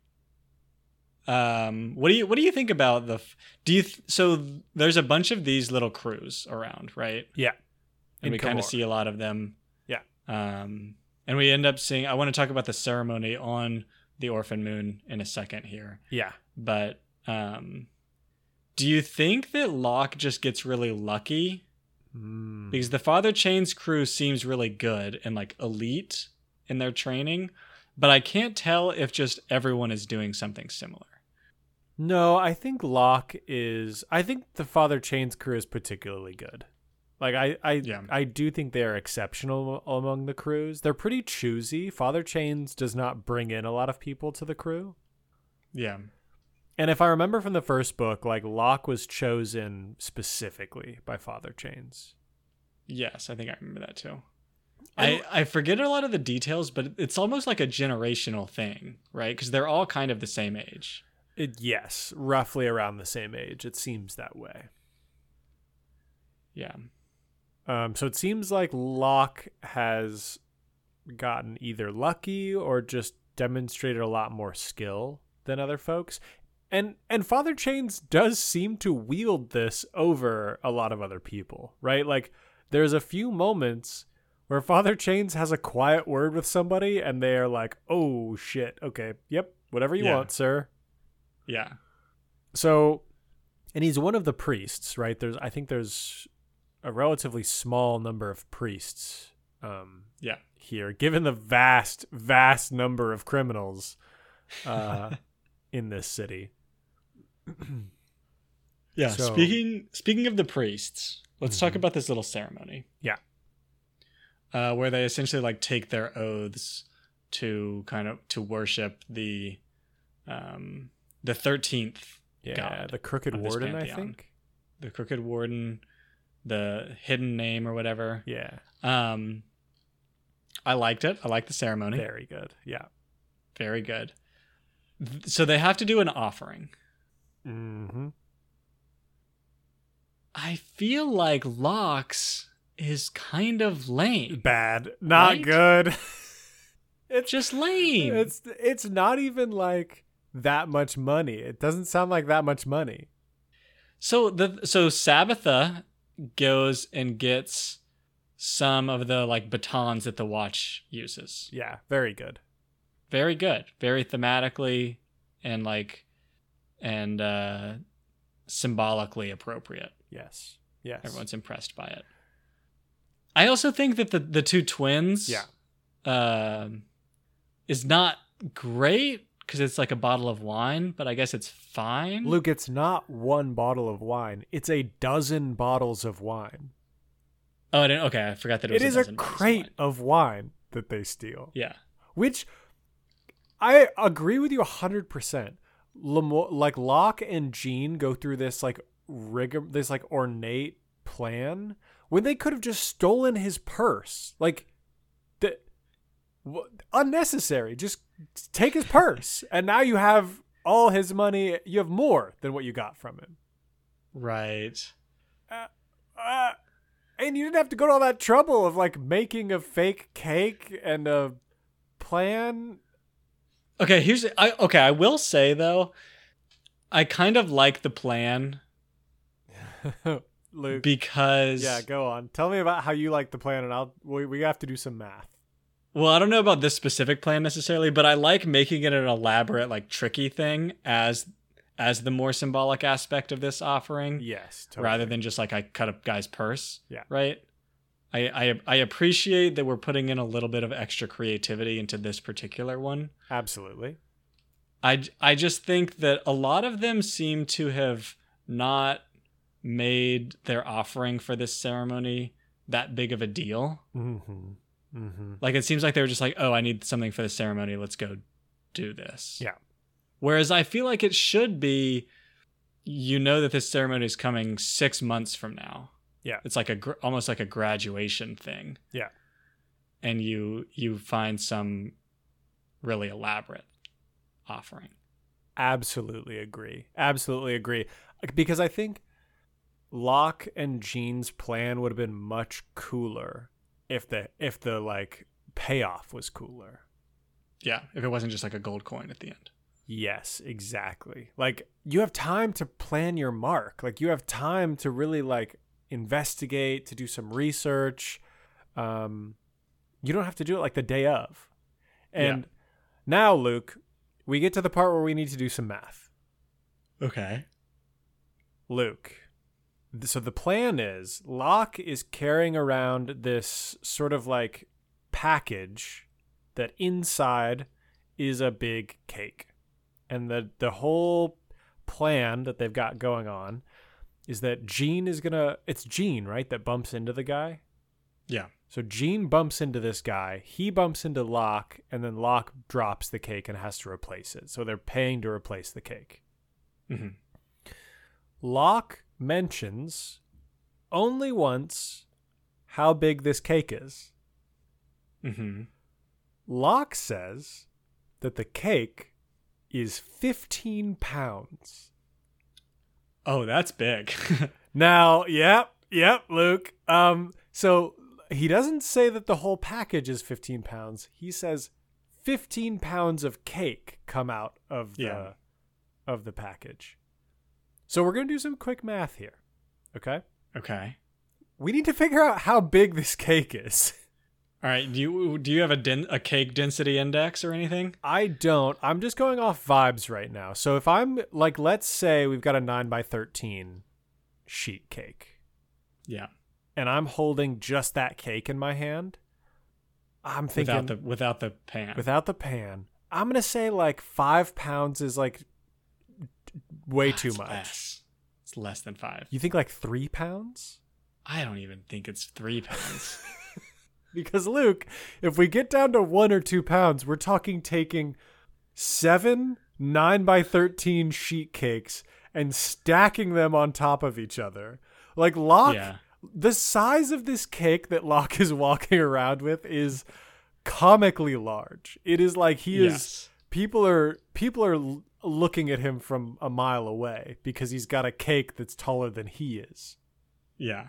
Speaker 1: What do you think about so there's a bunch of these little crews around, right?
Speaker 2: Yeah.
Speaker 1: And we kind of see a lot of them.
Speaker 2: Yeah.
Speaker 1: And we end up seeing, I want to talk about the ceremony on the Orphan Moon in a second here.
Speaker 2: Yeah.
Speaker 1: But do you think that Locke just gets really lucky? Because the Father Chains crew seems really good and like elite in their training, but I can't tell if just everyone is doing something similar.
Speaker 2: No, I think I think the Father Chains crew is particularly good. Like I do think they're exceptional among the crews. They're pretty choosy. Father Chains does not bring in a lot of people to the crew.
Speaker 1: Yeah.
Speaker 2: And if I remember from the first book, like Locke was chosen specifically by Father Chains.
Speaker 1: Yes, I think I remember that too. I forget a lot of the details, but it's almost like a generational thing, right? Because they're all kind of the same age.
Speaker 2: Yes, roughly around the same age. It seems that way.
Speaker 1: Yeah.
Speaker 2: So it seems like Locke has gotten either lucky or just demonstrated a lot more skill than other folks. And Father Chains does seem to wield this over a lot of other people, right? Like there's a few moments where Father Chains has a quiet word with somebody and they're like, "Oh shit, okay, yep, whatever you want, sir."
Speaker 1: Yeah.
Speaker 2: So, and he's one of the priests, right? I think there's a relatively small number of priests here, given the vast number of criminals in this city.
Speaker 1: Yeah.
Speaker 2: So,
Speaker 1: speaking of the priests, let's talk about this little ceremony.
Speaker 2: Yeah.
Speaker 1: Where they essentially like take their oaths to worship the 13th god.
Speaker 2: The Crooked Warden, I think.
Speaker 1: The Crooked Warden, the hidden name or whatever.
Speaker 2: Yeah.
Speaker 1: I liked it. I liked the ceremony.
Speaker 2: Very good. Yeah.
Speaker 1: Very good. So they have to do an offering.
Speaker 2: Mm-hmm.
Speaker 1: I feel like Locke's is kind of lame.
Speaker 2: Bad. Not good.
Speaker 1: It's just lame.
Speaker 2: It's not even like that much money. It doesn't sound like that much money.
Speaker 1: So Sabitha goes and gets some of the like batons that the watch uses.
Speaker 2: Yeah, very good.
Speaker 1: very good, very thematically and like and symbolically appropriate.
Speaker 2: Yes. Yes.
Speaker 1: Everyone's impressed by it. I also think that the two twins is not great because it's like a bottle of wine, but I guess it's fine.
Speaker 2: Luke, it's not one bottle of wine. It's a dozen bottles of wine.
Speaker 1: Oh, okay. I forgot that it was
Speaker 2: a crate of wine that they steal.
Speaker 1: Yeah.
Speaker 2: Which I agree with you 100%. Like Locke and Jean go through this like this like ornate plan when they could have just stolen his purse. Like unnecessary. Just take his purse and now you have all his money. You have more than what you got from him.
Speaker 1: Right.
Speaker 2: And you didn't have to go to all that trouble of like making a fake cake and a plan.
Speaker 1: Okay, I will say though, I kind of like the plan.
Speaker 2: Luke,
Speaker 1: because
Speaker 2: go on. Tell me about how you like the plan, and we have to do some math.
Speaker 1: Well, I don't know about this specific plan necessarily, but I like making it an elaborate, like tricky thing as the more symbolic aspect of this offering.
Speaker 2: Yes, totally.
Speaker 1: Rather than just like I cut a guy's purse.
Speaker 2: Yeah.
Speaker 1: Right. I appreciate that we're putting in a little bit of extra creativity into this particular one.
Speaker 2: Absolutely.
Speaker 1: I just think that a lot of them seem to have not made their offering for this ceremony that big of a deal.
Speaker 2: Mm-hmm. Mm-hmm.
Speaker 1: Like it seems like they were just like, oh, I need something for the ceremony. Let's go do this.
Speaker 2: Yeah.
Speaker 1: Whereas I feel like it should be, that this ceremony is coming 6 months from now.
Speaker 2: Yeah.
Speaker 1: It's like almost like a graduation thing.
Speaker 2: Yeah.
Speaker 1: And you find some really elaborate offering.
Speaker 2: Absolutely agree. Because I think Locke and Jean's plan would have been much cooler if the like payoff was cooler.
Speaker 1: Yeah, if it wasn't just like a gold coin at the end.
Speaker 2: Yes, exactly. Like you have time to plan your mark. Like you have time to really like investigate, to do some research. You don't have to do it like the day of. And now, Luke, we get to the part where we need to do some math.
Speaker 1: Okay.
Speaker 2: Luke. So the plan is Locke is carrying around this sort of like package that inside is a big cake. And the whole plan that they've got going on is that Jean it's Jean, right, that bumps into the guy?
Speaker 1: Yeah.
Speaker 2: So Jean bumps into this guy, he bumps into Locke, and then Locke drops the cake and has to replace it. So they're paying to replace the cake.
Speaker 1: Mm-hmm.
Speaker 2: Locke mentions only once how big this cake is.
Speaker 1: Mm-hmm.
Speaker 2: Locke says that the cake is 15 pounds.
Speaker 1: Oh, that's big.
Speaker 2: Now, yep, Luke. So he doesn't say that the whole package is 15 pounds. He says 15 pounds of cake come out of the package. So we're going to do some quick math here. Okay?
Speaker 1: Okay.
Speaker 2: We need to figure out how big this cake is.
Speaker 1: All right. Do you have a cake density index or anything?
Speaker 2: I don't. I'm just going off vibes right now. So if I'm like, let's say we've got a 9x13 sheet cake.
Speaker 1: Yeah.
Speaker 2: And I'm holding just that cake in my hand. I'm thinking
Speaker 1: without the pan.
Speaker 2: Without the pan. I'm going to say like 5 pounds is like way too much.
Speaker 1: Less. It's less than 5.
Speaker 2: You think like 3 pounds?
Speaker 1: I don't even think it's 3 pounds.
Speaker 2: Because Luke, if we get down to 1 or 2 pounds, we're talking taking 7 9x13 sheet cakes and stacking them on top of each other. Like Locke, the size of this cake that Locke is walking around with is comically large. It is like he is. People are looking at him from a mile away because he's got a cake that's taller than he is.
Speaker 1: Yeah.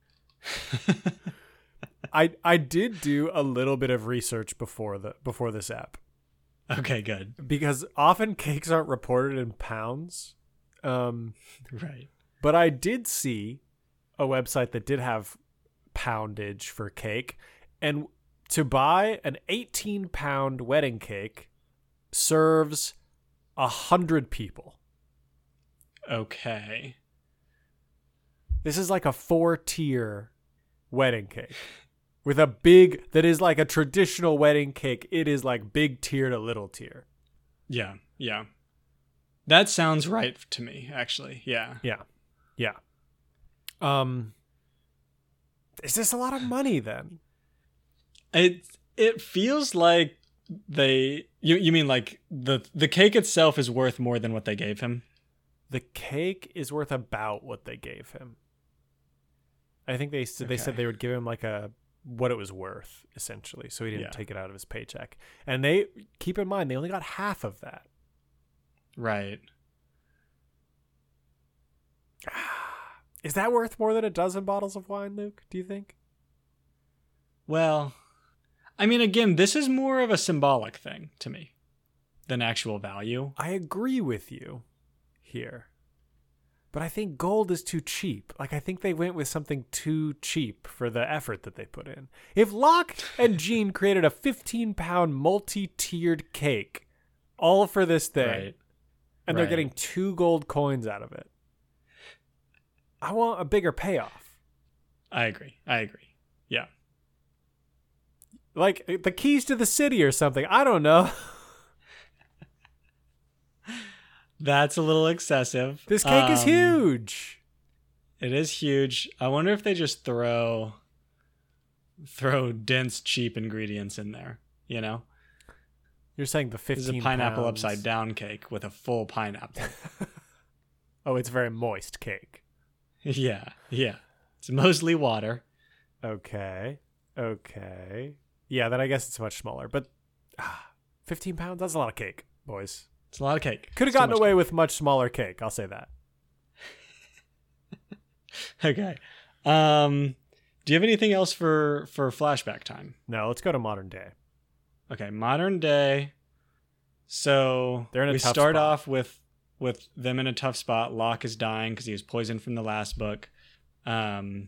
Speaker 2: I did do a little bit of research before this app.
Speaker 1: Okay, good.
Speaker 2: Because often cakes aren't reported in pounds.
Speaker 1: Right.
Speaker 2: But I did see a website that did have poundage for cake, and to buy an 18-pound wedding cake serves 100 people.
Speaker 1: Okay.
Speaker 2: This is like a 4-tier wedding cake. With a big, that is like a traditional wedding cake. It is like big tier to little tier.
Speaker 1: Yeah. Yeah. That sounds right to me, actually. Yeah.
Speaker 2: Yeah. Yeah. Is this a lot of money then?
Speaker 1: It feels like you mean like the cake itself is worth more than what they gave him?
Speaker 2: The cake is worth about what they gave him. I think they said they would give him like what it was worth, essentially, so he didn't take it out of his paycheck. And they keep in mind they only got half of that.
Speaker 1: Right.
Speaker 2: Is that worth more than a dozen bottles of wine, Luke? Do you think?
Speaker 1: Well, I mean, again, this is more of a symbolic thing to me than actual value.
Speaker 2: I agree with you here. But I think gold is too cheap. Like, I think they went with something too cheap for the effort that they put in. If Locke and Jean created a 15-pound multi-tiered cake all for this thing,
Speaker 1: Right.
Speaker 2: and they're getting 2 gold coins out of it, I want a bigger payoff.
Speaker 1: I agree. Yeah.
Speaker 2: Like the keys to the city or something. I don't know.
Speaker 1: That's a little excessive.
Speaker 2: This cake is huge.
Speaker 1: It is huge. I wonder if they just throw dense, cheap ingredients in there, you know?
Speaker 2: You're saying the 15
Speaker 1: This is a pineapple
Speaker 2: pounds.
Speaker 1: upside down cake with a full pineapple.
Speaker 2: Oh, it's a very moist cake.
Speaker 1: Yeah. It's mostly water.
Speaker 2: Okay. Yeah, then I guess it's much smaller. But 15 pounds, that's a lot of cake, boys.
Speaker 1: It's a lot of cake.
Speaker 2: Could have
Speaker 1: It's too
Speaker 2: gotten
Speaker 1: much
Speaker 2: away
Speaker 1: cake.
Speaker 2: with much smaller cake, I'll say that.
Speaker 1: Okay. Do you have anything else for flashback time?
Speaker 2: No, let's go to modern day.
Speaker 1: Okay, modern day. So
Speaker 2: They're in a
Speaker 1: we
Speaker 2: tough
Speaker 1: start
Speaker 2: spot.
Speaker 1: off with them in a tough spot. Locke is dying because he was poisoned from the last book. And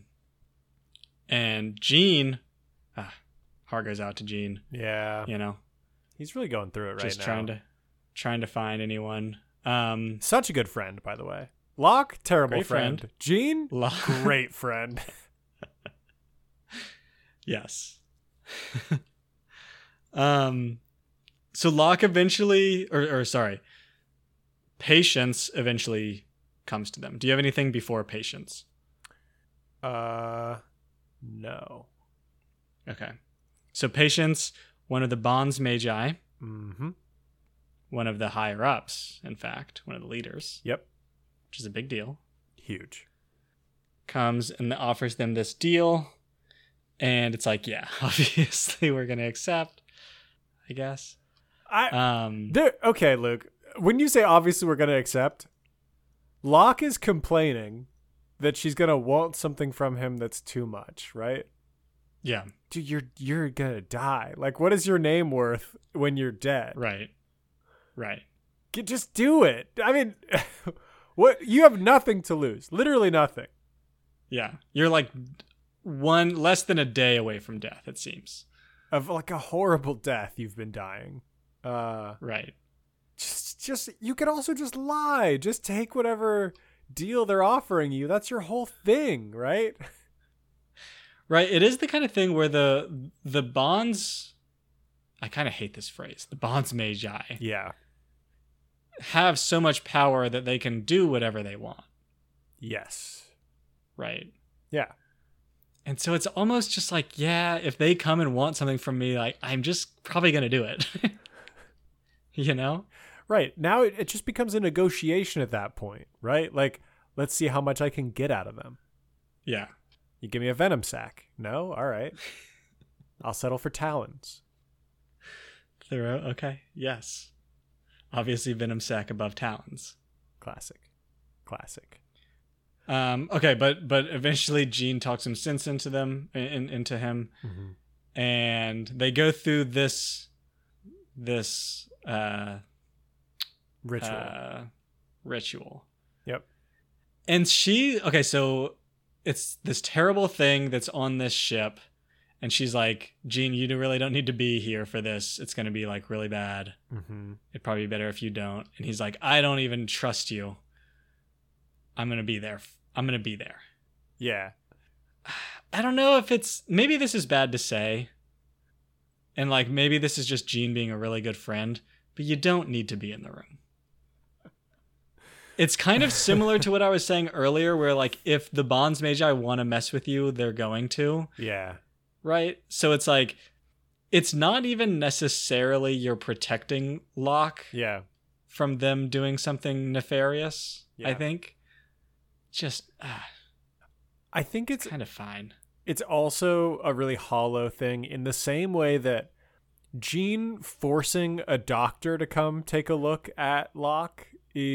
Speaker 1: Jean, heart goes out to Jean.
Speaker 2: Yeah.
Speaker 1: You know,
Speaker 2: He's really going through it right
Speaker 1: just
Speaker 2: now.
Speaker 1: trying to find anyone.
Speaker 2: Such a good friend, by the way. Locke, terrible
Speaker 1: Great friend.
Speaker 2: Jean,
Speaker 1: Locke,
Speaker 2: great friend.
Speaker 1: yes. So Locke eventually, or sorry, Patience eventually comes to them. Do you have anything before Patience?
Speaker 2: No.
Speaker 1: Okay. So Patience, one of the Bonds Magi,
Speaker 2: Mm-hmm.
Speaker 1: one of the higher ups, in fact, one of the leaders,
Speaker 2: Yep.
Speaker 1: which is a big deal,
Speaker 2: Huge.
Speaker 1: comes and offers them this deal. And it's like, yeah, obviously we're going to accept, I guess.
Speaker 2: Okay, Luke. When you say obviously we're going to accept, Locke is complaining that she's going to want something from him that's too much, right?
Speaker 1: Yeah,
Speaker 2: Dude, you're going to die. Like, what is your name worth when you're dead?
Speaker 1: right.
Speaker 2: Just do it. I mean, what? You have nothing to lose. Literally nothing.
Speaker 1: Yeah. You're like less than a day away from death, it seems.
Speaker 2: Of like a horrible death you've been dying.
Speaker 1: Right.
Speaker 2: Just you could also just lie. Just take whatever deal they're offering you. That's your whole thing, right?
Speaker 1: Right. It is the kind of thing where the Bonds, I kind of hate this phrase, the Bonds Magi,
Speaker 2: Yeah.
Speaker 1: have so much power that they can do whatever they want.
Speaker 2: Yes.
Speaker 1: Right.
Speaker 2: Yeah.
Speaker 1: And so it's almost just like, yeah, if they come and want something from me, like, I'm just probably going to do it. You know?
Speaker 2: Right. Now it just becomes a negotiation at that point, right? Like, let's see how much I can get out of them.
Speaker 1: Yeah.
Speaker 2: You give me a venom sac. No? All right. I'll settle for talons.
Speaker 1: Thorough. Okay. Yes. Obviously, Venom Sac above Talons.
Speaker 2: Classic.
Speaker 1: Okay, but eventually Jean talks some sense into them, into him,
Speaker 2: Mm-hmm.
Speaker 1: and they go through this ritual.
Speaker 2: Yep.
Speaker 1: And so it's this terrible thing that's on this ship, And she's like, Jean, you really don't need to be here for this. It's going to be like really bad.
Speaker 2: Mm-hmm.
Speaker 1: It'd probably be better if you don't. And he's like, I don't even trust you. I'm going to be there. I'm going to be there.
Speaker 2: Yeah.
Speaker 1: I don't know if maybe this is bad to say. And like, maybe this is just Jean being a really good friend, but you don't need to be in the room. It's kind of similar to what I was saying earlier, where like, if the Bonds Magi want to mess with you, they're going to.
Speaker 2: Yeah.
Speaker 1: Right? So it's like, it's not even necessarily you're protecting Locke from them doing something nefarious, I think. Just,
Speaker 2: I think it's
Speaker 1: kind of fine.
Speaker 2: It's also a really hollow thing in the same way that Jean forcing a doctor to come take a look at Locke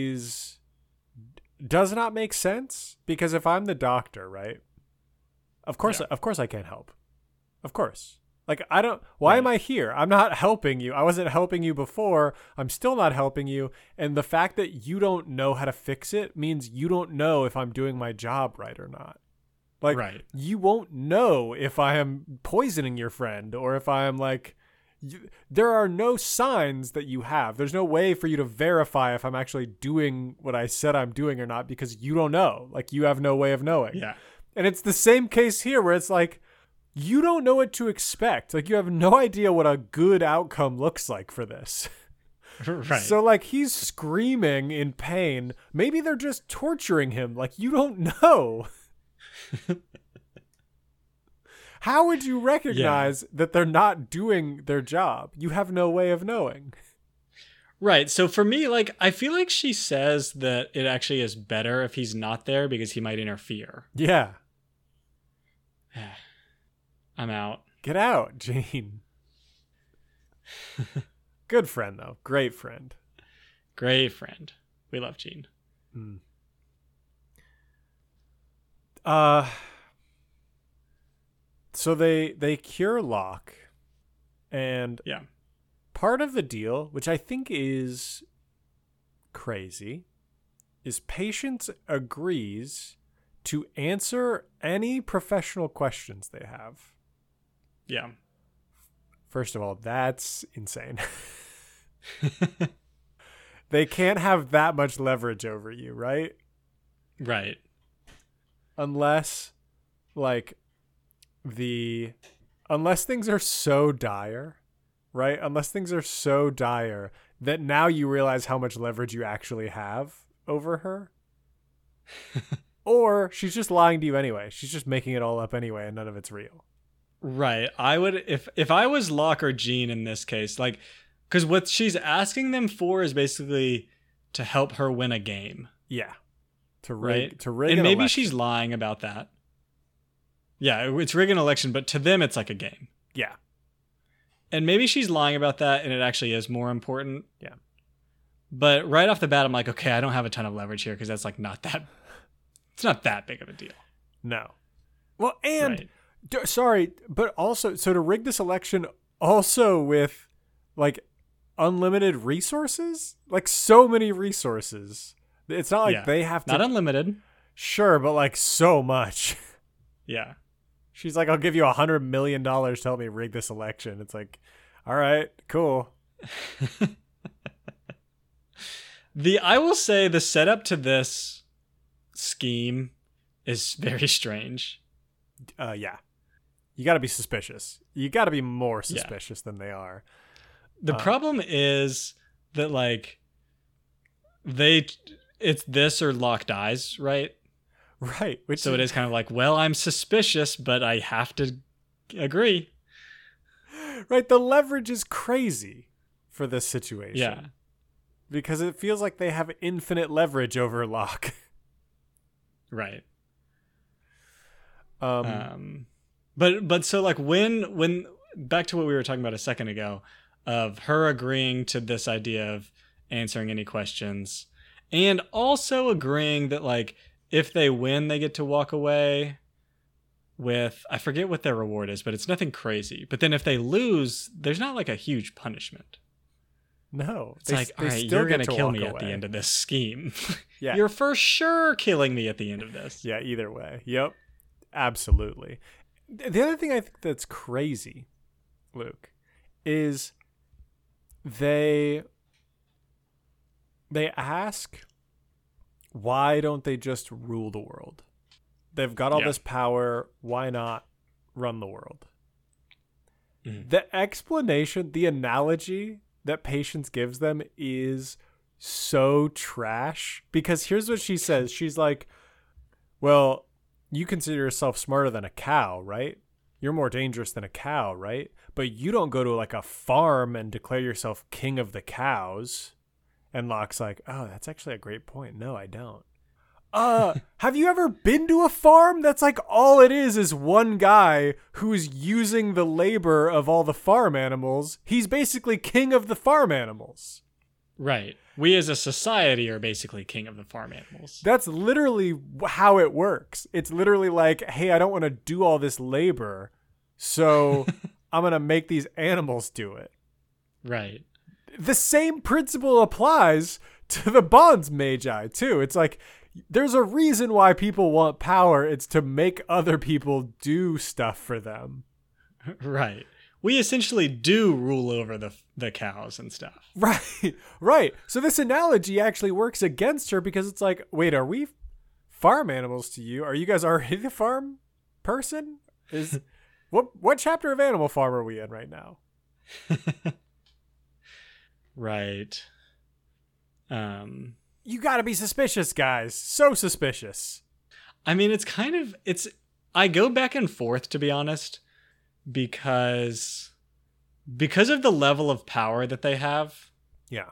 Speaker 2: does not make sense, because if I'm the doctor, right? Of course I can't help. Of course. Like, why am I here? I'm not helping you. I wasn't helping you before. I'm still not helping you. And the fact that you don't know how to fix it means you don't know if I'm doing my job right or not. Like, you won't know if I am poisoning your friend, or if I am like, there are no signs that you have. There's no way for you to verify if I'm actually doing what I said I'm doing or not, because you don't know. Like, you have no way of knowing.
Speaker 1: Yeah.
Speaker 2: And it's the same case here, where it's like, you don't know what to expect. Like, you have no idea what a good outcome looks like for this.
Speaker 1: Right.
Speaker 2: So, like, he's screaming in pain. Maybe they're just torturing him. Like, you don't know. How would you recognize that they're not doing their job? You have no way of knowing.
Speaker 1: Right. So for me, like, I feel like she says that it actually is better if he's not there because he might interfere.
Speaker 2: Yeah.
Speaker 1: I'm out.
Speaker 2: Get out, Jean. Good friend, though. Great friend.
Speaker 1: Great friend. We love Jean.
Speaker 2: So they cure Locke, and part of the deal, which I think is crazy, is Patience agrees to answer any professional questions they have.
Speaker 1: Yeah.
Speaker 2: First of all, that's insane. They can't have that much leverage over you, right?
Speaker 1: Right.
Speaker 2: Unless, like, unless things are so dire, right? Unless things are so dire that now you realize how much leverage you actually have over her. Or she's just lying to you anyway. She's just making it all up anyway, and none of it's real.
Speaker 1: Right. I would, if I was Locke or Jean in this case, like, because what she's asking them for is basically to help her win a game.
Speaker 2: Yeah. To
Speaker 1: rig
Speaker 2: and
Speaker 1: maybe
Speaker 2: election.
Speaker 1: She's lying about that. Yeah, it's rig an election, but to them it's like a game.
Speaker 2: Yeah.
Speaker 1: And maybe she's lying about that and it actually is more important.
Speaker 2: Yeah.
Speaker 1: But right off the bat, I'm like, okay, I don't have a ton of leverage here because that's like it's not that big of a deal.
Speaker 2: No. Well, and sorry, but also, so to rig this election also with like unlimited resources, like so many resources. It's not like they have to.
Speaker 1: Not unlimited.
Speaker 2: Sure, but like so much.
Speaker 1: Yeah.
Speaker 2: She's like, I'll give you $100 million to help me rig this election. It's like, all right, cool.
Speaker 1: I will say the setup to this scheme is very strange.
Speaker 2: Yeah. You got to be suspicious. You got to be more suspicious than they are.
Speaker 1: The problem is that, like, it's this or Locke dies, right?
Speaker 2: Right.
Speaker 1: So it is kind of like, well, I'm suspicious, but I have to agree.
Speaker 2: Right. The leverage is crazy for this situation.
Speaker 1: Yeah.
Speaker 2: Because it feels like they have infinite leverage over Locke.
Speaker 1: Right.
Speaker 2: But
Speaker 1: so like when back to what we were talking about a second ago of her agreeing to this idea of answering any questions and also agreeing that, like, if they win, they get to walk away with, I forget what their reward is, but it's nothing crazy. But then if they lose, there's not like a huge punishment.
Speaker 2: No.
Speaker 1: It's like, all right, you're going to kill me at the end of this scheme.
Speaker 2: Yeah.
Speaker 1: You're for sure killing me at the end of this.
Speaker 2: Yeah, either way. Yep. Absolutely. The other thing I think that's crazy, Luke, is they ask, why don't they just rule the world? They've got all this power. Why not run the world? The explanation, the analogy that Patience gives them is so trash, because here's what she says. She's like, well, you consider yourself smarter than a cow, right? You're more dangerous than a cow, right? But you don't go to like a farm and declare yourself king of the cows. And Locke's like, oh, that's actually a great point. No, I don't. Have you ever been to a farm? That's like all it is one guy who's using the labor of all the farm animals. He's basically king of the farm animals.
Speaker 1: Right. We as a society are basically king of the farm animals.
Speaker 2: That's literally how it works. It's literally like, hey, I don't want to do all this labor, so I'm going to make these animals do it.
Speaker 1: Right.
Speaker 2: The same principle applies to the Bonds Magi, too. It's like, there's a reason why people want power. It's to make other people do stuff for them.
Speaker 1: Right. We essentially do rule over the cows and stuff.
Speaker 2: Right. Right. So this analogy actually works against her, because it's like, wait, are we farm animals to you? Are you guys already the farm person? Is what chapter of Animal Farm are we in right now?
Speaker 1: Right.
Speaker 2: You gotta be suspicious, guys. So suspicious.
Speaker 1: I mean, I go back and forth, to be honest, because of the level of power that they have.
Speaker 2: Yeah.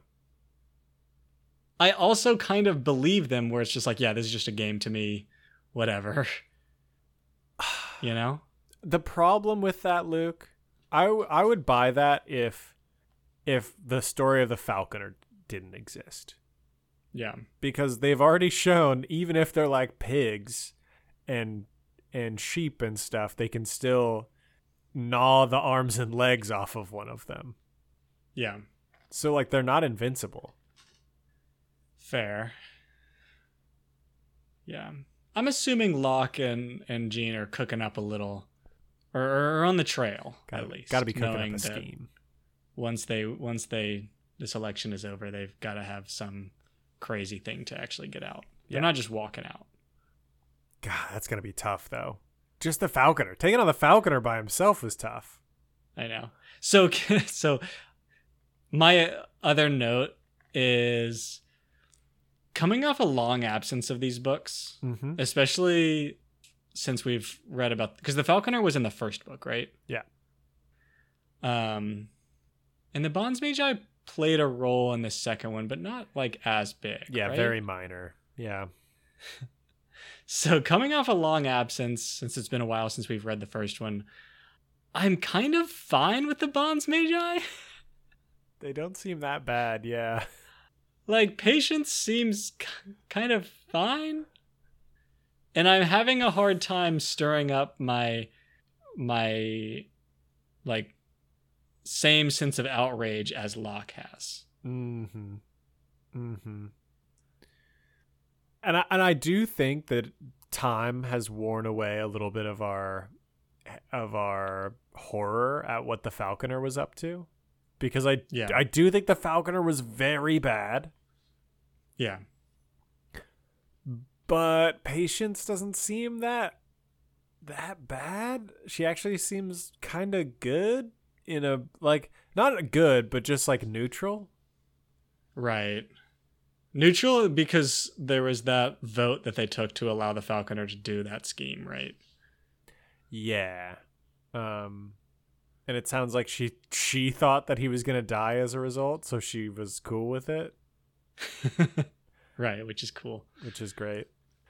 Speaker 1: I also kind of believe them, where it's just like, yeah, this is just a game to me, whatever. You know?
Speaker 2: The problem with that, Luke, I would buy that if the story of the Falconer didn't exist.
Speaker 1: Yeah.
Speaker 2: Because they've already shown, even if they're like pigs and sheep and stuff, they can still gnaw the arms and legs off of one of them.
Speaker 1: Yeah.
Speaker 2: So like, they're not invincible.
Speaker 1: Fair. Yeah. I'm assuming Locke and Jean are cooking up a little, or on the trail, at least.
Speaker 2: Gotta be cooking up a scheme.
Speaker 1: Once this election is over, they've got to have some crazy thing to actually get out. They're not just walking out.
Speaker 2: God, that's going to be tough, though. Just the Falconer. Taking on the Falconer by himself was tough.
Speaker 1: I know. So my other note is, coming off a long absence of these books, especially since we've read about, because the Falconer was in the first book, right?
Speaker 2: Yeah.
Speaker 1: And the Bonds Magi played a role in the second one, but not like as big.
Speaker 2: Yeah,
Speaker 1: right?
Speaker 2: Very minor. Yeah.
Speaker 1: So coming off a long absence, since it's been a while since we've read the first one, I'm kind of fine with the Bonds Magi.
Speaker 2: They don't seem that bad, yeah.
Speaker 1: Like, Patience seems kind of fine. And I'm having a hard time stirring up my like same sense of outrage as Locke has.
Speaker 2: And I do think that time has worn away a little bit of our horror at what the Falconer was up to, because I do think the Falconer was very bad.
Speaker 1: Yeah.
Speaker 2: But Patience doesn't seem that bad. She actually seems kind of good, in a, like, not good, but just like neutral.
Speaker 1: Right. Neutral because there was that vote that they took to allow the Falconer to do that scheme, right?
Speaker 2: Yeah. And it sounds like she thought that he was going to die as a result, so she was cool with it.
Speaker 1: Right, which is cool.
Speaker 2: Which is great.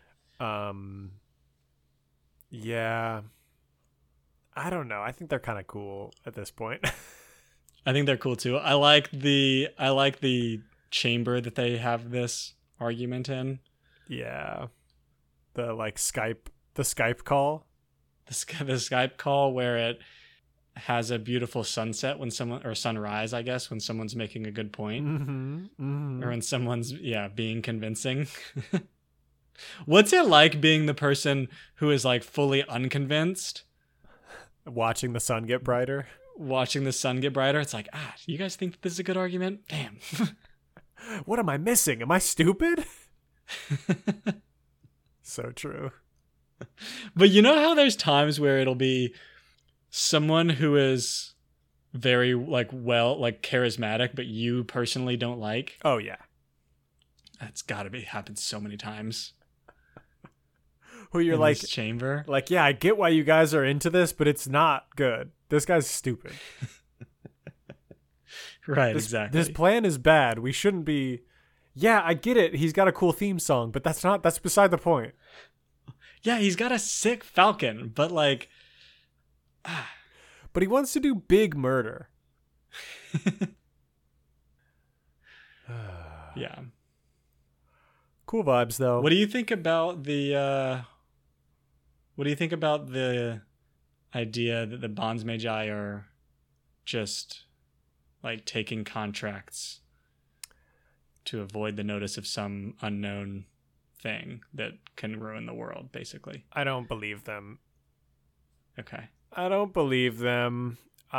Speaker 2: Yeah. I don't know. I think they're kind of cool at this point.
Speaker 1: I think they're cool too. I like the chamber that they have this argument in.
Speaker 2: Yeah. The Skype call.
Speaker 1: The Skype call where it has a beautiful sunset when someone, or sunrise, I guess, when someone's making a good point. Or when someone's being convincing. What's it like being the person who is like fully unconvinced
Speaker 2: Watching the sun get brighter.
Speaker 1: Watching the sun get brighter. It's like, you guys think that this is a good argument? Damn.
Speaker 2: What am I missing? Am I stupid? So true.
Speaker 1: But you know how there's times where it'll be someone who is very charismatic, but you personally don't like?
Speaker 2: Oh yeah.
Speaker 1: That's got to be happened so many times.
Speaker 2: Who you're
Speaker 1: in
Speaker 2: like
Speaker 1: this chamber.
Speaker 2: Like, yeah, I get why you guys are into this, but it's not good. This guy's stupid.
Speaker 1: Right, exactly.
Speaker 2: This plan is bad. We shouldn't be. Yeah, I get it. He's got a cool theme song, but that's beside the point.
Speaker 1: Yeah, he's got a sick falcon, but like
Speaker 2: But he wants to do big murder.
Speaker 1: Yeah.
Speaker 2: Cool vibes though.
Speaker 1: What do you think about the idea that the Bonds Magi are just like taking contracts to avoid the notice of some unknown thing that can ruin the world, basically?
Speaker 2: I don't believe them.
Speaker 1: Okay.
Speaker 2: I don't believe them.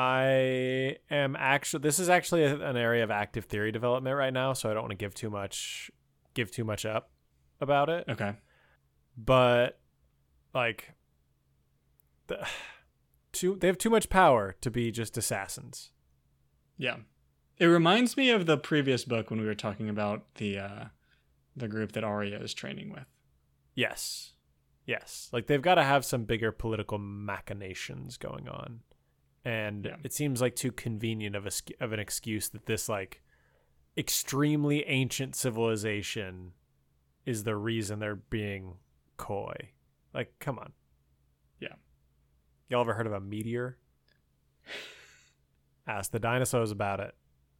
Speaker 2: This is actually an area of active theory development right now, so I don't want to give too much up about it.
Speaker 1: Okay.
Speaker 2: But like they have too much power to be just assassins.
Speaker 1: Yeah. It reminds me of the previous book when we were talking about the group that Arya is training with.
Speaker 2: Yes. Like they've got to have some bigger political machinations going on. And It seems like too convenient of an excuse that this like extremely ancient civilization is the reason they're being coy. Like, come on.
Speaker 1: Yeah.
Speaker 2: Y'all ever heard of a meteor? Ask the dinosaurs about it.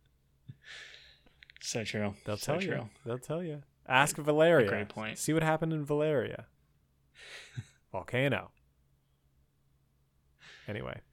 Speaker 1: So true.
Speaker 2: They'll
Speaker 1: so
Speaker 2: tell
Speaker 1: true.
Speaker 2: you. They'll tell you. Ask Valeria.
Speaker 1: Great point.
Speaker 2: See what happened in Valeria. Volcano. Anyway.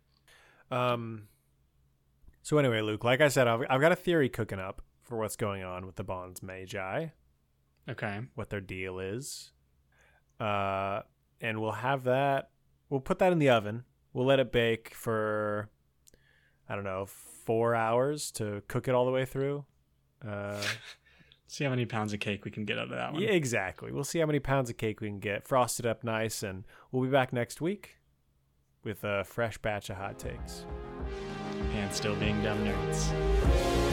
Speaker 2: So anyway, Luke, like I said, I've got a theory cooking up for what's going on with the Bonds Magi.
Speaker 1: Okay.
Speaker 2: What their deal is. And we'll put that in the oven. We'll let it bake for, I don't know, 4 hours to cook it all the way through.
Speaker 1: See how many pounds of cake we can get out of that one.
Speaker 2: Yeah, exactly. We'll see how many pounds of cake we can get. Frost it up nice, and we'll be back next week with a fresh batch of hot takes.
Speaker 1: And still being dumb nerds.